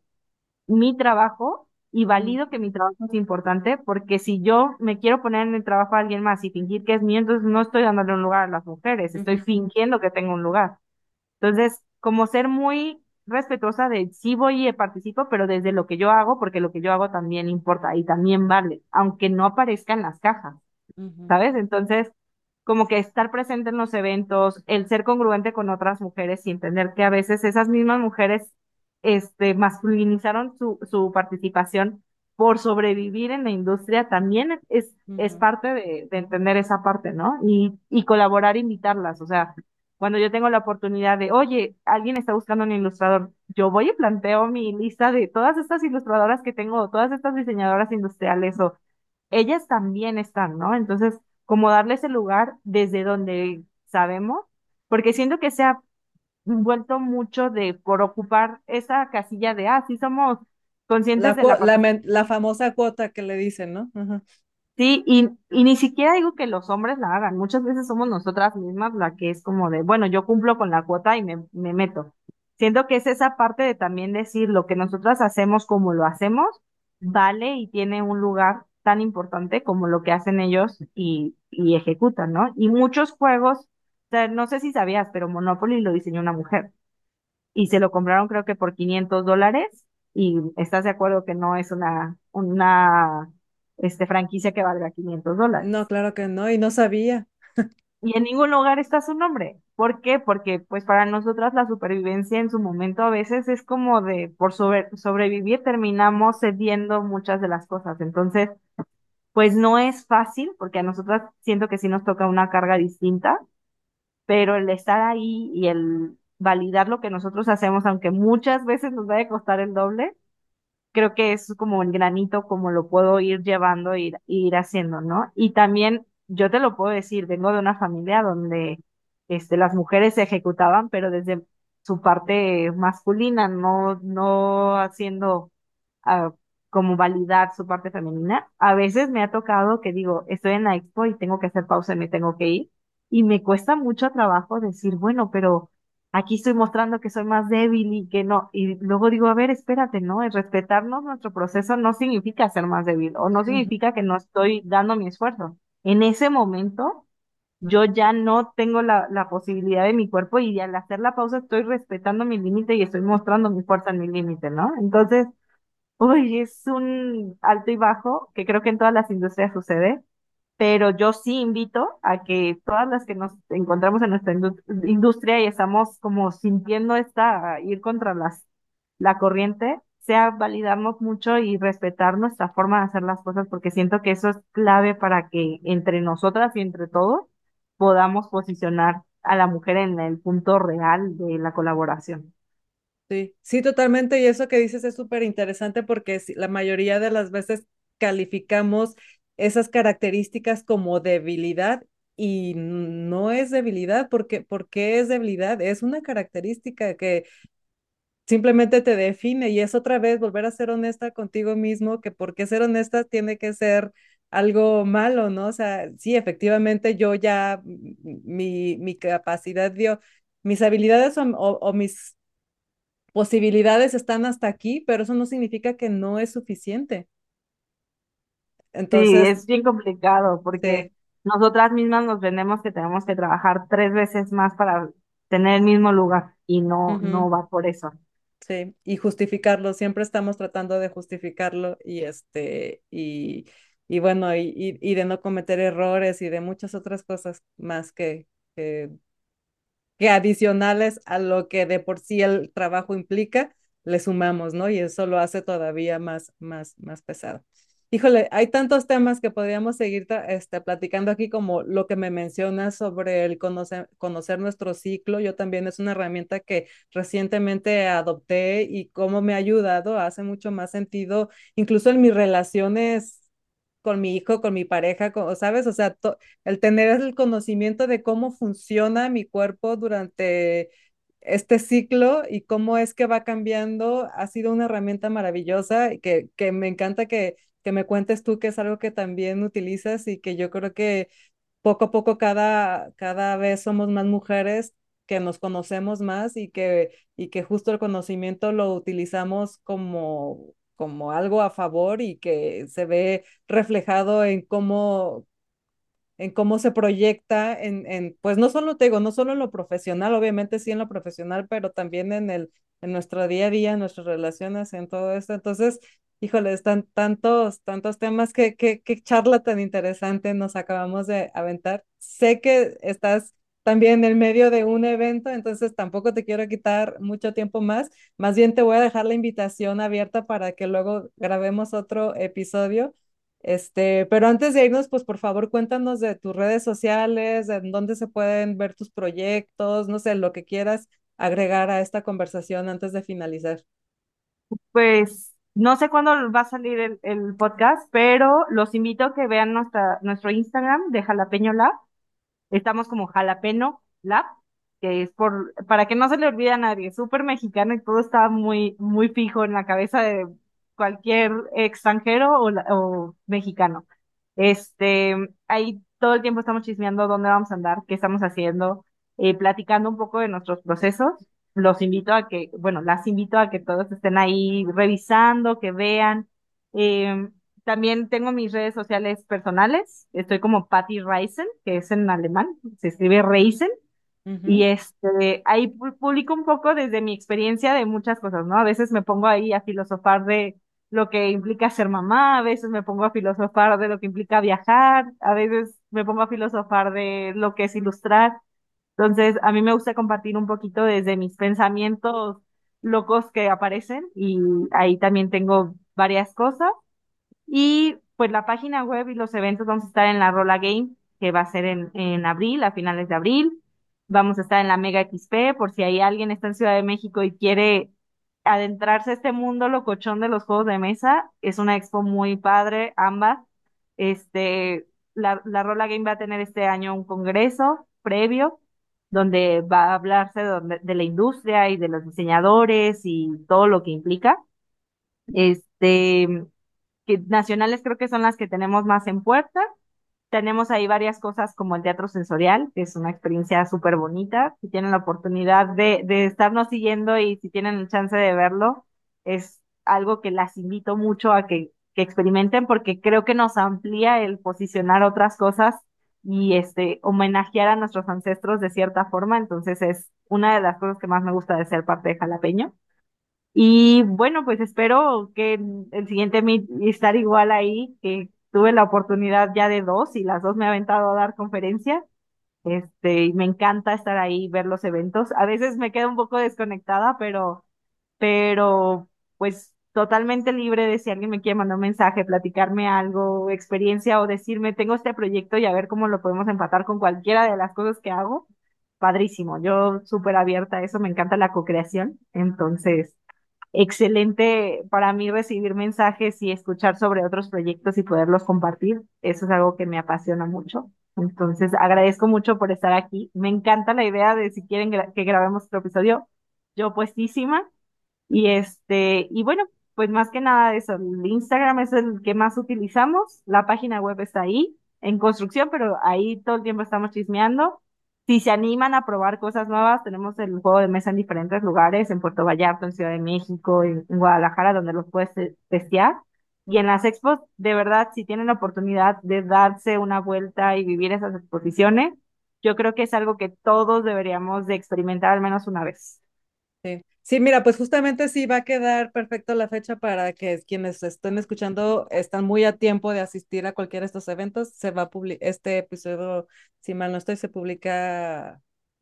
mi trabajo y ujú, valido que mi trabajo es importante, porque si yo me quiero poner en el trabajo de alguien más y fingir que es mío, entonces no estoy dándole un lugar a las mujeres, estoy ujú, fingiendo que tengo un lugar. Entonces, como ser muy respetuosa de sí voy y participo, pero desde lo que yo hago, porque lo que yo hago también importa y también vale, aunque no aparezca en las cajas. ujú, ¿Sabes? Entonces, como que estar presente en los eventos, el ser congruente con otras mujeres y entender que a veces esas mismas mujeres, este, masculinizaron su, su participación por sobrevivir en la industria, también es, es ujú, parte de, de entender esa parte, ¿no? Y, y colaborar, invitarlas, o sea, cuando yo tengo la oportunidad de, oye, alguien está buscando un ilustrador, yo voy y planteo mi lista de todas estas ilustradoras que tengo, todas estas diseñadoras industriales, o ellas también están, ¿no? Entonces, como darle ese lugar desde donde sabemos, porque siento que se ha vuelto mucho de por ocupar esa casilla de, ah, sí somos conscientes La, de la cuo- la, parte. men- la famosa cuota que le dicen, ¿no? Ajá. Sí, y, y ni siquiera digo que los hombres la hagan, muchas veces somos nosotras mismas la que es como de, bueno, yo cumplo con la cuota y me, me meto. Siento que es esa parte de también decir lo que nosotras hacemos como lo hacemos, vale y tiene un lugar tan importante como lo que hacen ellos y, y ejecutan, ¿no? Y muchos juegos, o sea, no sé si sabías, pero Monopoly lo diseñó una mujer y se lo compraron creo que por quinientos dólares y estás de acuerdo que no es una, una este, franquicia que valga quinientos No, dólares. claro que no, y no sabía. Y en ningún lugar está su nombre. ¿Por qué? Porque pues para nosotras la supervivencia en su momento a veces es como de por sobre- sobrevivir terminamos cediendo muchas de las cosas. Entonces, pues no es fácil porque a nosotras siento que sí nos toca una carga distinta, pero el estar ahí y el validar lo que nosotros hacemos, aunque muchas veces nos vaya a costar el doble, creo que es como el granito, como lo puedo ir llevando, ir, ir haciendo, ¿no? Y también, yo te lo puedo decir, vengo de una familia donde este, las mujeres se ejecutaban, pero desde su parte masculina, no, no haciendo ah, como validar su parte femenina. A veces me ha tocado que digo, estoy en la expo y tengo que hacer pausa y me tengo que ir, y me cuesta mucho trabajo decir, bueno, pero aquí estoy mostrando que soy más débil y que no, y luego digo, a ver, espérate, ¿no? El respetarnos nuestro proceso no significa ser más débil o no Ujú. significa que no estoy dando mi esfuerzo. En ese momento, yo ya no tengo la, la posibilidad de mi cuerpo y al hacer la pausa estoy respetando mi límite y estoy mostrando mi fuerza en mi límite, ¿no? Entonces, uy, es un alto y bajo que creo que en todas las industrias sucede, pero yo sí invito a que todas las que nos encontramos en nuestra indu- industria y estamos como sintiendo esta ir contra las la corriente, sea validarnos mucho y respetar nuestra forma de hacer las cosas, porque siento que eso es clave para que entre nosotras y entre todos podamos posicionar a la mujer en el punto real de la colaboración. Sí, sí, totalmente. Y eso que dices es súper interesante porque sí, la mayoría de las veces calificamos esas características como debilidad y no es debilidad, porque, ¿por qué es debilidad? Es una característica que simplemente te define y es otra vez volver a ser honesta contigo mismo, que porque ser honesta tiene que ser algo malo, ¿no? O sea, sí, efectivamente yo ya, mm, mi, mi capacidad dio, mis habilidades o, o, o mis posibilidades están hasta aquí, pero eso no significa que no es suficiente. Sí, Entonces, es bien complicado sí, porque nosotras mismas nos vendemos que tenemos que trabajar tres veces más para tener el mismo lugar y no, ujú, no va por eso. sí, y justificarlo, siempre estamos tratando de justificarlo y este, y, y bueno, y, y, y de no cometer errores y de muchas otras cosas más que, que que adicionales a lo que de por sí el trabajo implica, le sumamos, ¿no? Y eso lo hace todavía más, más, más pesado. Híjole, hay tantos temas que podríamos seguir este, platicando aquí como lo que me mencionas sobre el conocer, conocer nuestro ciclo. Yo también es una herramienta que recientemente adopté y cómo me ha ayudado, hace mucho más sentido, incluso en mis relaciones con mi hijo, con mi pareja, con, ¿sabes? O sea, to- el tener el conocimiento de cómo funciona mi cuerpo durante este ciclo y cómo es que va cambiando, ha sido una herramienta maravillosa y que, que me encanta que, que me cuentes tú que es algo que también utilizas y que yo creo que poco a poco cada, cada vez somos más mujeres que nos conocemos más y que, y que justo el conocimiento lo utilizamos como, como algo a favor y que se ve reflejado en cómo, en cómo se proyecta en, en, pues no solo te digo, no solo en lo profesional, obviamente sí en lo profesional, pero también en el, en nuestro día a día, en nuestras relaciones, en todo esto. Entonces, híjole, están tantos, tantos temas que, que, que charla tan interesante nos acabamos de aventar. Sé que estás también en medio de un evento, entonces tampoco te quiero quitar mucho tiempo más. Más bien te voy a dejar la invitación abierta para que luego grabemos otro episodio Este, pero antes de irnos, pues por favor cuéntanos de tus redes sociales, en dónde se pueden ver tus proyectos, no sé, lo que quieras agregar a esta conversación antes de finalizar. Pues no sé cuándo va a salir el, el podcast, pero los invito a que vean nuestra, nuestro Instagram de Jalapeño Lab. Estamos como Jalapeno Lab, que es por, para que no se le olvide a nadie, súper mexicano y todo está muy, muy fijo en la cabeza de cualquier extranjero o, la- o mexicano. Este, ahí todo el tiempo estamos chismeando dónde vamos a andar, qué estamos haciendo, eh, platicando un poco de nuestros procesos. Los invito a que, bueno, las invito a que todos estén ahí revisando, que vean. Eh, También tengo mis redes sociales personales. Estoy como Patty Reisen, que es en alemán, se escribe Reisen. Y Ujú. este, ahí pu- publico un poco desde mi experiencia de muchas cosas, ¿no? A veces me pongo ahí a filosofar de lo que implica ser mamá, a veces me pongo a filosofar de lo que implica viajar, a veces me pongo a filosofar de lo que es ilustrar. Entonces, a mí me gusta compartir un poquito desde mis pensamientos locos que aparecen y ahí también tengo varias cosas. Y pues la página web y los eventos vamos a estar en la Rola Game, que va a ser en, en abril, a finales de abril. Vamos a estar en la Mega X P, por si hay alguien está en Ciudad de México y quiere adentrarse a este mundo locochón de los juegos de mesa. Es una expo muy padre, ambas. Este, la, la Rola Game va a tener este año un congreso previo donde va a hablarse de, donde- de la industria y de los diseñadores y todo lo que implica. Este, que nacionales creo que son las que tenemos más en puerta. Tenemos ahí varias cosas como el teatro sensorial, que es una experiencia súper bonita. Si tienen la oportunidad de, de estarnos siguiendo y si tienen el chance de verlo, es algo que las invito mucho a que, que experimenten porque creo que nos amplía el posicionar otras cosas y este homenajear a nuestros ancestros de cierta forma. Entonces es una de las cosas que más me gusta de ser parte de Jalapeño. Y bueno, pues espero que en el siguiente meet estar igual ahí, que tuve la oportunidad ya de dos y las dos me he aventado a dar conferencia. Este, y me encanta estar ahí, ver los eventos. A veces me quedo un poco desconectada, pero, pero pues totalmente libre de si alguien me quiere mandar un mensaje, platicarme algo, experiencia o decirme, tengo este proyecto y a ver cómo lo podemos empatar con cualquiera de las cosas que hago. Padrísimo, yo súper abierta a eso, me encanta la co-creación. Entonces, excelente para mí recibir mensajes y escuchar sobre otros proyectos y poderlos compartir. Eso es algo que me apasiona mucho. Entonces, agradezco mucho por estar aquí. Me encanta la idea de si quieren gra- que grabemos otro episodio. Yo puestísima. Y este, y bueno, pues más que nada eso, el Instagram es el que más utilizamos, la página web está ahí, en construcción, pero ahí todo el tiempo estamos chismeando. Si se animan a probar cosas nuevas, tenemos el juego de mesa en diferentes lugares, en Puerto Vallarta, en Ciudad de México, en, en Guadalajara, donde los puedes te- testear. Y en las expos, de verdad, si tienen la oportunidad de darse una vuelta y vivir esas exposiciones, yo creo que es algo que todos deberíamos de experimentar al menos una vez. Sí. Sí, mira, pues justamente sí va a quedar perfecto la fecha para que quienes estén escuchando están muy a tiempo de asistir a cualquiera de estos eventos. Se va a publicar, este episodio, si mal no estoy, se publica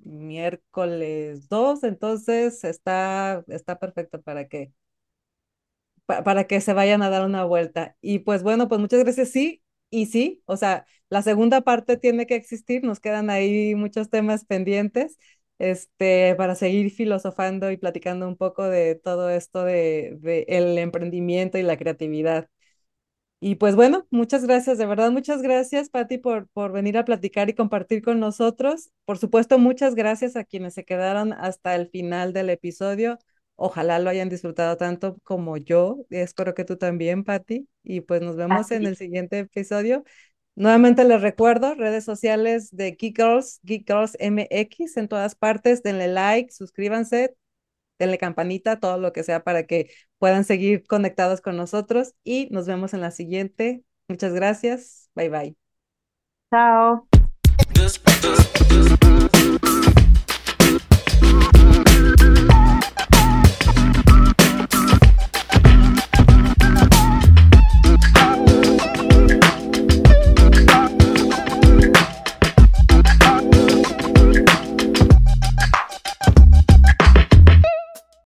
miércoles dos, entonces está, está perfecto para que pa- para que se vayan a dar una vuelta. Y pues bueno, pues muchas gracias. Sí, y sí, o sea, la segunda parte tiene que existir, nos quedan ahí muchos temas pendientes, este, para seguir filosofando y platicando un poco de todo esto de, de el emprendimiento y la creatividad. Y pues bueno, muchas gracias, de verdad, muchas gracias, Patti, por, por venir a platicar y compartir con nosotros. Por supuesto, muchas gracias a quienes se quedaron hasta el final del episodio. Ojalá lo hayan disfrutado tanto como yo. Espero que tú también, Patti. Y pues nos vemos en Así. el siguiente episodio. Nuevamente les recuerdo, redes sociales de Geek Girls, Geek Girls M X en todas partes. Denle like, suscríbanse, denle campanita, todo lo que sea para que puedan seguir conectados con nosotros y nos vemos en la siguiente. Muchas gracias. Bye bye. Chao.